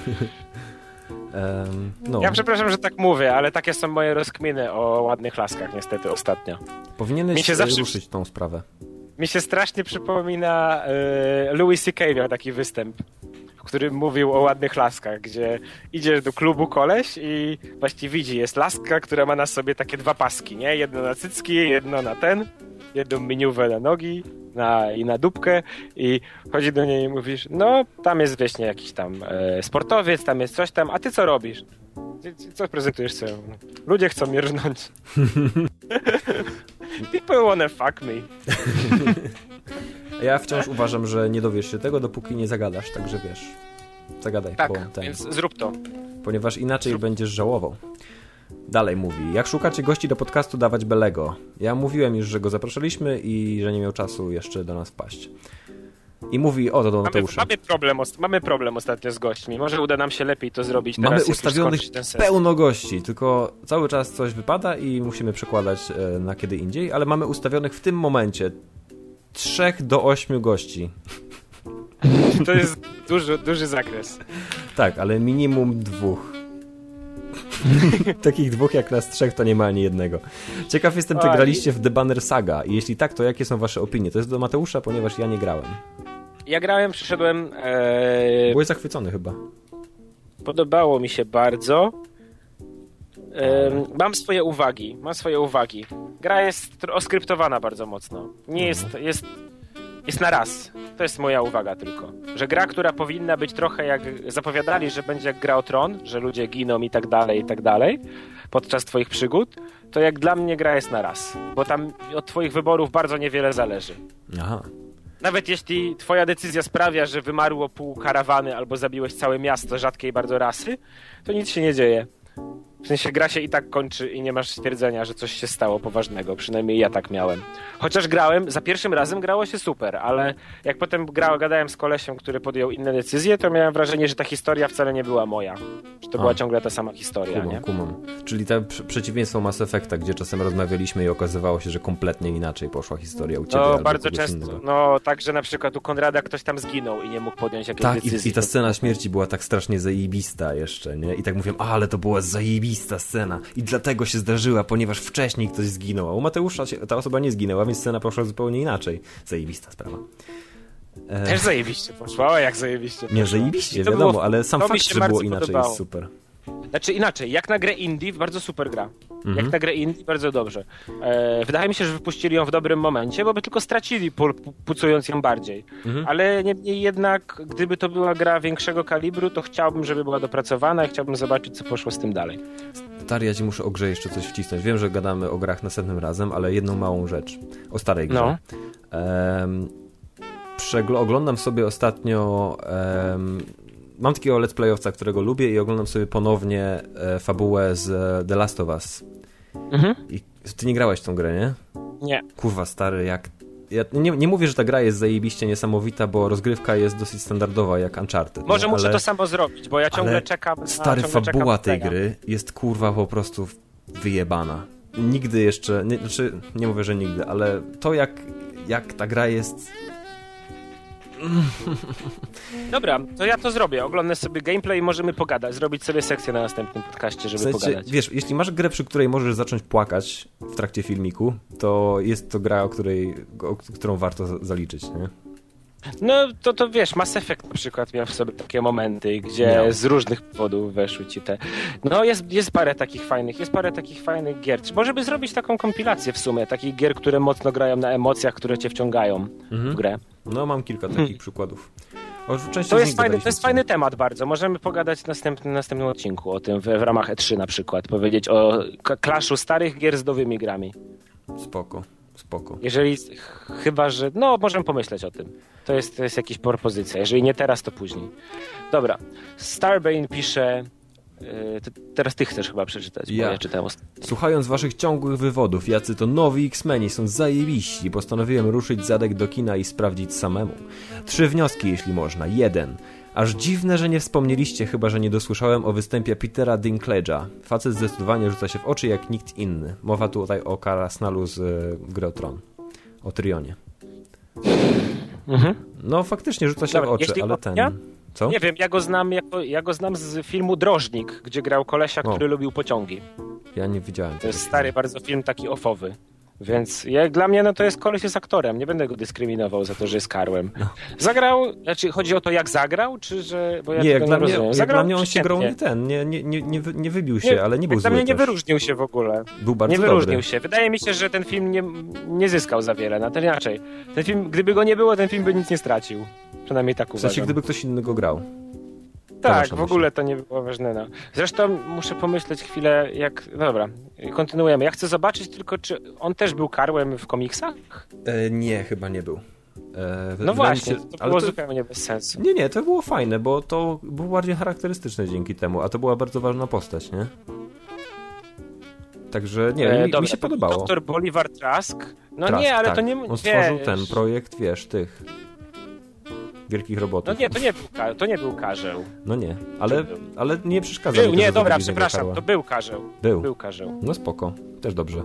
No. Ja przepraszam, że tak mówię, ale takie są moje rozkminy o ładnych laskach niestety ostatnio. Powinieneś ruszyć tą sprawę. Mi się strasznie przypomina Louis C.K. miał taki występ, w którym mówił o ładnych laskach, gdzie idzie do klubu koleś i właściwie widzi, jest laska, która ma na sobie takie dwa paski, nie? Jedno na cycki, jedno na jedną miniówę na nogi i na dupkę i chodzi do niej i mówisz, no tam jest wiecznie jakiś tam sportowiec, tam jest coś tam, a ty co robisz? Co prezentujesz sobie? Ludzie chcą mnie rżnąć. People wanna fuck me. Ja wciąż uważam, że nie dowiesz się tego, dopóki nie zagadasz, także wiesz, zagadaj. Tak, więc zrób to. Ponieważ inaczej będziesz żałował. Dalej mówi, jak szukacie gości do podcastu, dawać Belego. Ja mówiłem już, że go zapraszaliśmy i że nie miał czasu jeszcze do nas wpaść. I mówi, o to do Mateusza. Mamy problem ostatnio z gośćmi. Może uda nam się lepiej to zrobić teraz. Mamy ustawionych ten pełno gości, tylko cały czas coś wypada i musimy przekładać na kiedy indziej, ale mamy ustawionych w tym momencie 3 do 8 gości. To jest duży zakres. Tak, ale minimum 2. Takich 2 jak nas 3 to nie ma ani jednego. Ciekaw jestem, czy graliście w The Banner Saga i jeśli tak, to jakie są wasze opinie? To jest do Mateusza, ponieważ ja nie grałem. Ja grałem, przyszedłem... Byłeś zachwycony chyba. Podobało mi się bardzo. Mam swoje uwagi. Gra jest oskryptowana bardzo mocno. Nie jest na raz. To jest moja uwaga tylko. Że gra, która powinna być trochę jak... Zapowiadali, że będzie jak Gra o Tron, że ludzie giną i tak dalej podczas twoich przygód, to jak dla mnie gra jest na raz. Bo tam od twoich wyborów bardzo niewiele zależy. Aha. Nawet jeśli twoja decyzja sprawia, że wymarło pół karawany albo zabiłeś całe miasto rzadkiej bardzo rasy, to nic się nie dzieje. W sensie gra się i tak kończy i nie masz stwierdzenia, że coś się stało poważnego. Przynajmniej ja tak miałem. Chociaż za pierwszym razem grało się super, ale jak potem gadałem z kolesiem, który podjął inne decyzje, to miałem wrażenie, że ta historia wcale nie była moja. Że to była ciągle ta sama historia, kumam. Czyli to przeciwieństwo Mass Effecta, gdzie czasem rozmawialiśmy i okazywało się, że kompletnie inaczej poszła historia u ciebie. No bardzo często. No tak, że na przykład u Konrada ktoś tam zginął i nie mógł podjąć jakiejś decyzji. I ta scena śmierci była tak strasznie zajebista jeszcze, nie? I tak mówiłem, ale to była zajebista scena i dlatego się zdarzyła, ponieważ wcześniej ktoś zginął, a u Mateusza ta osoba nie zginęła, więc scena poszła zupełnie inaczej. Zajebista sprawa. Też zajebiście poszła, a jak zajebiście poszła. Nie, zajebiście, wiadomo, ale sam fakt, że było inaczej jest super. Znaczy inaczej, jak na grę indie, bardzo super gra. Jak na grę indie, bardzo dobrze. Wydaje mi się, że wypuścili ją w dobrym momencie, bo by tylko stracili, pucując ją bardziej. Ale niemniej jednak, gdyby to była gra większego kalibru, to chciałbym, żeby była dopracowana i chciałbym zobaczyć, co poszło z tym dalej. Stary, ja ci muszę o grze jeszcze coś wcisnąć. Wiem, że gadamy o grach następnym razem, ale jedną małą rzecz. O starej grze. Oglądam sobie ostatnio... Mam takiego let's playowca, którego lubię i oglądam sobie ponownie fabułę z The Last of Us. I ty nie grałeś w tą grę, nie? Nie. Kurwa, stary, jak Ja nie mówię, że ta gra jest zajebiście niesamowita, bo rozgrywka jest dosyć standardowa jak Uncharted. Może muszę to samo zrobić, bo ja ciągle czekam na... Stary, fabuła tej gry jest kurwa po prostu wyjebana. Nigdy jeszcze, nie mówię, że nigdy, ale to jak ta gra jest... Dobra, to ja to zrobię. Oglądam sobie gameplay i możemy pogadać. Zrobić sobie sekcję na następnym podcaście, żeby pogadać. Wiesz, jeśli masz grę, przy której możesz zacząć płakać w trakcie filmiku, to jest to gra, którą warto zaliczyć, nie? No, to wiesz, Mass Effect na przykład miał w sobie takie momenty, gdzie z różnych powodów weszły ci te... No, jest parę takich fajnych gier. Może by zrobić taką kompilację w sumie, takich gier, które mocno grają na emocjach, które cię wciągają w grę. No, mam kilka takich przykładów. To jest fajny temat bardzo. Możemy pogadać w następnym odcinku o tym w ramach E3 na przykład. Powiedzieć o clashu starych gier z nowymi grami. Spoko. Chyba, że... No, możemy pomyśleć o tym. To jest jakaś propozycja. Jeżeli nie teraz, to później. Dobra. Starbane pisze... Teraz ty chcesz chyba przeczytać, bo ja czytałem. Słuchając waszych ciągłych wywodów, jacy to nowi X-Meni są zajebiści, postanowiłem ruszyć zadek do kina i sprawdzić samemu. 3 wnioski, jeśli można. 1. Aż dziwne, że nie wspomnieliście, chyba że nie dosłyszałem o występie Petera Dinklage'a. Facet zdecydowanie rzuca się w oczy jak nikt inny. Mowa tutaj o Karasnalu z gry o Tron. O Tyrionie. No faktycznie rzuca się w oczy, ale ten... Co? Nie wiem, ja go znam z filmu Drożnik, gdzie grał kolesia, który lubił pociągi. Ja nie widziałem. To jest stary bardzo film taki offowy. Więc dla mnie to jest koleś jest aktorem. Nie będę go dyskryminował za to, że jest karłem. No. Zagrał, znaczy chodzi o to jak zagrał, czy że... Bo ja nie, jak dla mnie on się grał nie wybił się, ale nie był zły. Dla mnie nie wyróżnił się w ogóle. Był bardzo nie wyróżnił się. Wydaje mi się, że ten film nie zyskał za wiele. Na to inaczej. Ten film, gdyby go nie było, ten film by nic nie stracił. Przynajmniej tak uważam. W sensie, gdyby ktoś innego grał. Tak, w ogóle to nie było ważne. No. Zresztą muszę pomyśleć chwilę, dobra, kontynuujemy. Ja chcę zobaczyć tylko, czy on też był karłem w komiksach? Nie, chyba nie był. No właśnie, to było zupełnie bez sensu. Nie, to było fajne, bo to było bardziej charakterystyczne dzięki temu, a to była bardzo ważna postać, nie? Także mi się podobało. Dr. Bolivar Trask? No Trask, nie, ale to nie... On stworzył ten projekt, wiesz, tych... wielkich robotów. No nie, to nie był karzeł. No nie, ale nie przeszkadza mi to, nie, dobra, przepraszam, to był karzeł. Był karzeł. No spoko, też dobrze.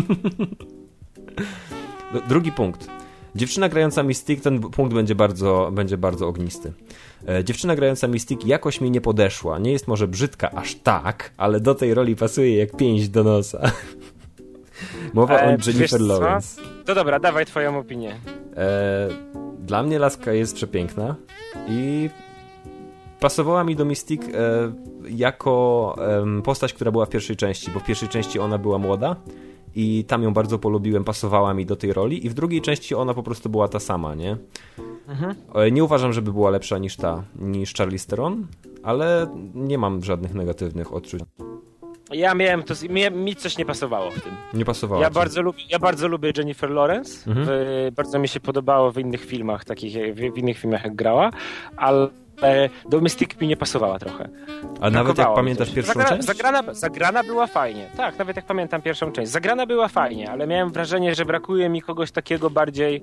Drugi punkt. Dziewczyna grająca Mystique, ten punkt będzie bardzo ognisty. Dziewczyna grająca Mystique jakoś mi nie podeszła. Nie jest może brzydka aż tak, ale do tej roli pasuje jak pięść do nosa. Mowa o Jennifer Lawrence. To dobra, dawaj twoją opinię. Dla mnie laska jest przepiękna i pasowała mi do Mystique jako postać, która była w pierwszej części, bo w pierwszej części ona była młoda i tam ją bardzo polubiłem, pasowała mi do tej roli i w drugiej części ona po prostu była ta sama, nie? Nie uważam, żeby była lepsza niż Charlize Theron, ale nie mam żadnych negatywnych odczuć. Ja mi coś nie pasowało w tym. Nie pasowało. Ja bardzo lubię Jennifer Lawrence. Bardzo mi się podobało w innych filmach, w innych filmach jak grała, ale do Mystique mi nie pasowała trochę. A nawet jak pamiętasz pierwszą część? Zagrana była fajnie. Tak, nawet jak pamiętam pierwszą część. Zagrana była fajnie, ale miałem wrażenie, że brakuje mi kogoś takiego bardziej...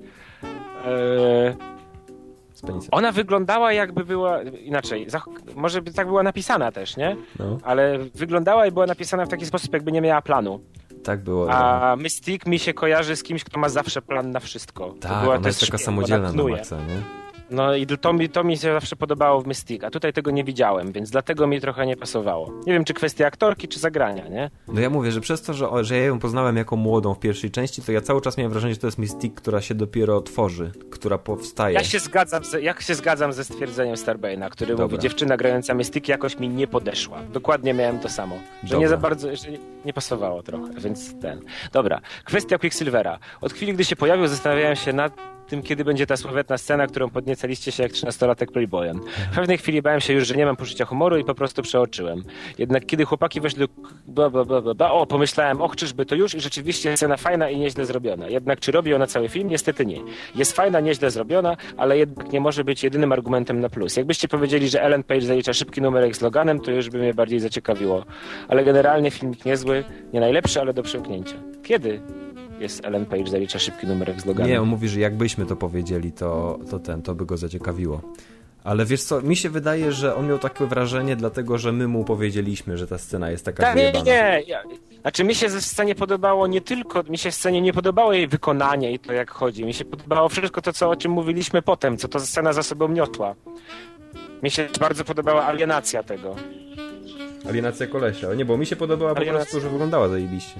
Ona wyglądała jakby była inaczej, może by tak była napisana też, nie? No. Ale wyglądała i była napisana w taki sposób, jakby nie miała planu. Tak było. A Mystique mi się kojarzy z kimś, kto ma zawsze plan na wszystko. Tak, ona jest taka samodzielna na maksa, nie? No i to mi się zawsze podobało w Mystique, a tutaj tego nie widziałem, więc dlatego mi trochę nie pasowało. Nie wiem, czy kwestia aktorki, czy zagrania, nie? No ja mówię, że przez to, że ja ją poznałem jako młodą w pierwszej części, to ja cały czas miałem wrażenie, że to jest Mystique, która się dopiero tworzy, która powstaje. Ja się zgadzam ze stwierdzeniem Starbane'a, który mówi, dziewczyna grająca Mystique jakoś mi nie podeszła. Dokładnie miałem to samo. Że nie za bardzo, że nie pasowało trochę, więc Dobra. Kwestia Quicksilvera. Od chwili, gdy się pojawił, zastanawiałem się nad tym, kiedy będzie ta sławetna scena, którą podniecaliście się jak 13-latek Playboyem. W pewnej chwili bałem się już, że nie mam poczucia humoru i po prostu przeoczyłem. Jednak kiedy chłopaki weszli pomyślałem, czyżby to już i rzeczywiście scena fajna i nieźle zrobiona. Jednak czy robi ona cały film? Niestety nie. Jest fajna, nieźle zrobiona, ale jednak nie może być jedynym argumentem na plus. Jakbyście powiedzieli, że Ellen Page zalicza szybki numerek z Loganem, to już by mnie bardziej zaciekawiło. Ale generalnie filmik niezły, nie najlepszy, ale do przełknięcia. Kiedy jest Ellen Page zalicza szybki numerek z Loganem? Nie, on mówi, że jakbyśmy to powiedzieli, to by go zaciekawiło. Ale wiesz co, mi się wydaje, że on miał takie wrażenie, dlatego że my mu powiedzieliśmy, że ta scena jest taka wyjebana. Nie. Znaczy mi się w scenie podobało nie podobało jej wykonanie i to jak chodzi. Mi się podobało wszystko to, o czym mówiliśmy potem, co to scena za sobą niosła. Mi się bardzo podobała alienacja tego. Alienacja kolesia. Nie, bo mi się podobała po prostu, że wyglądała zajebiście.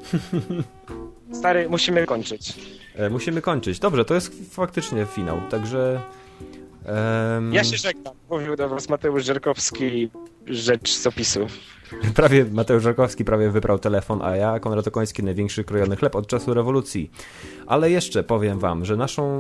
Stary, musimy kończyć. Musimy kończyć. Dobrze, to jest faktycznie finał, także... Ja się żegnam. Mówił do was Mateusz Żerkowski, rzecz z opisu. Mateusz Żerkowski prawie wybrał telefon, a ja, Konrad Okoński, największy krojony chleb od czasu rewolucji. Ale jeszcze powiem wam, że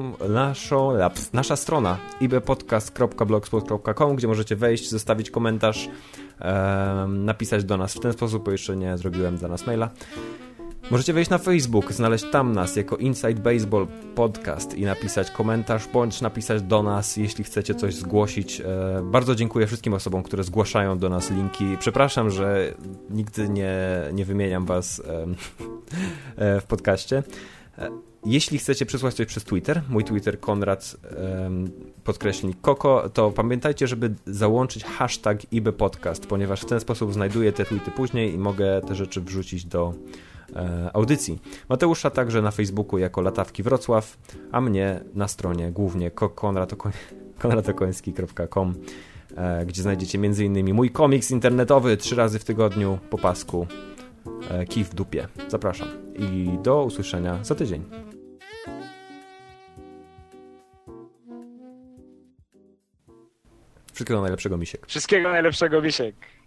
nasza strona ibpodcast.blogspot.com, gdzie możecie wejść, zostawić komentarz, napisać do nas w ten sposób, bo jeszcze nie zrobiłem dla nas maila. Możecie wejść na Facebook, znaleźć tam nas jako Inside Baseball Podcast i napisać komentarz, bądź napisać do nas, jeśli chcecie coś zgłosić. Bardzo dziękuję wszystkim osobom, które zgłaszają do nas linki. Przepraszam, że nigdy nie wymieniam was w podcaście. Jeśli chcecie przysłać coś przez Twitter, mój Twitter Konrad _Koko, to pamiętajcie, żeby załączyć hashtag IBPodcast, ponieważ w ten sposób znajduję te tweety później i mogę te rzeczy wrzucić do audycji. Mateusza także na Facebooku jako Latawki Wrocław, a mnie na stronie głównie konradokoński.com, gdzie znajdziecie m.in. mój komiks internetowy 3 razy w tygodniu po pasku, Kij w dupie. Zapraszam i do usłyszenia za tydzień. Wszystkiego najlepszego, Misiek. Wszystkiego najlepszego, Misiek.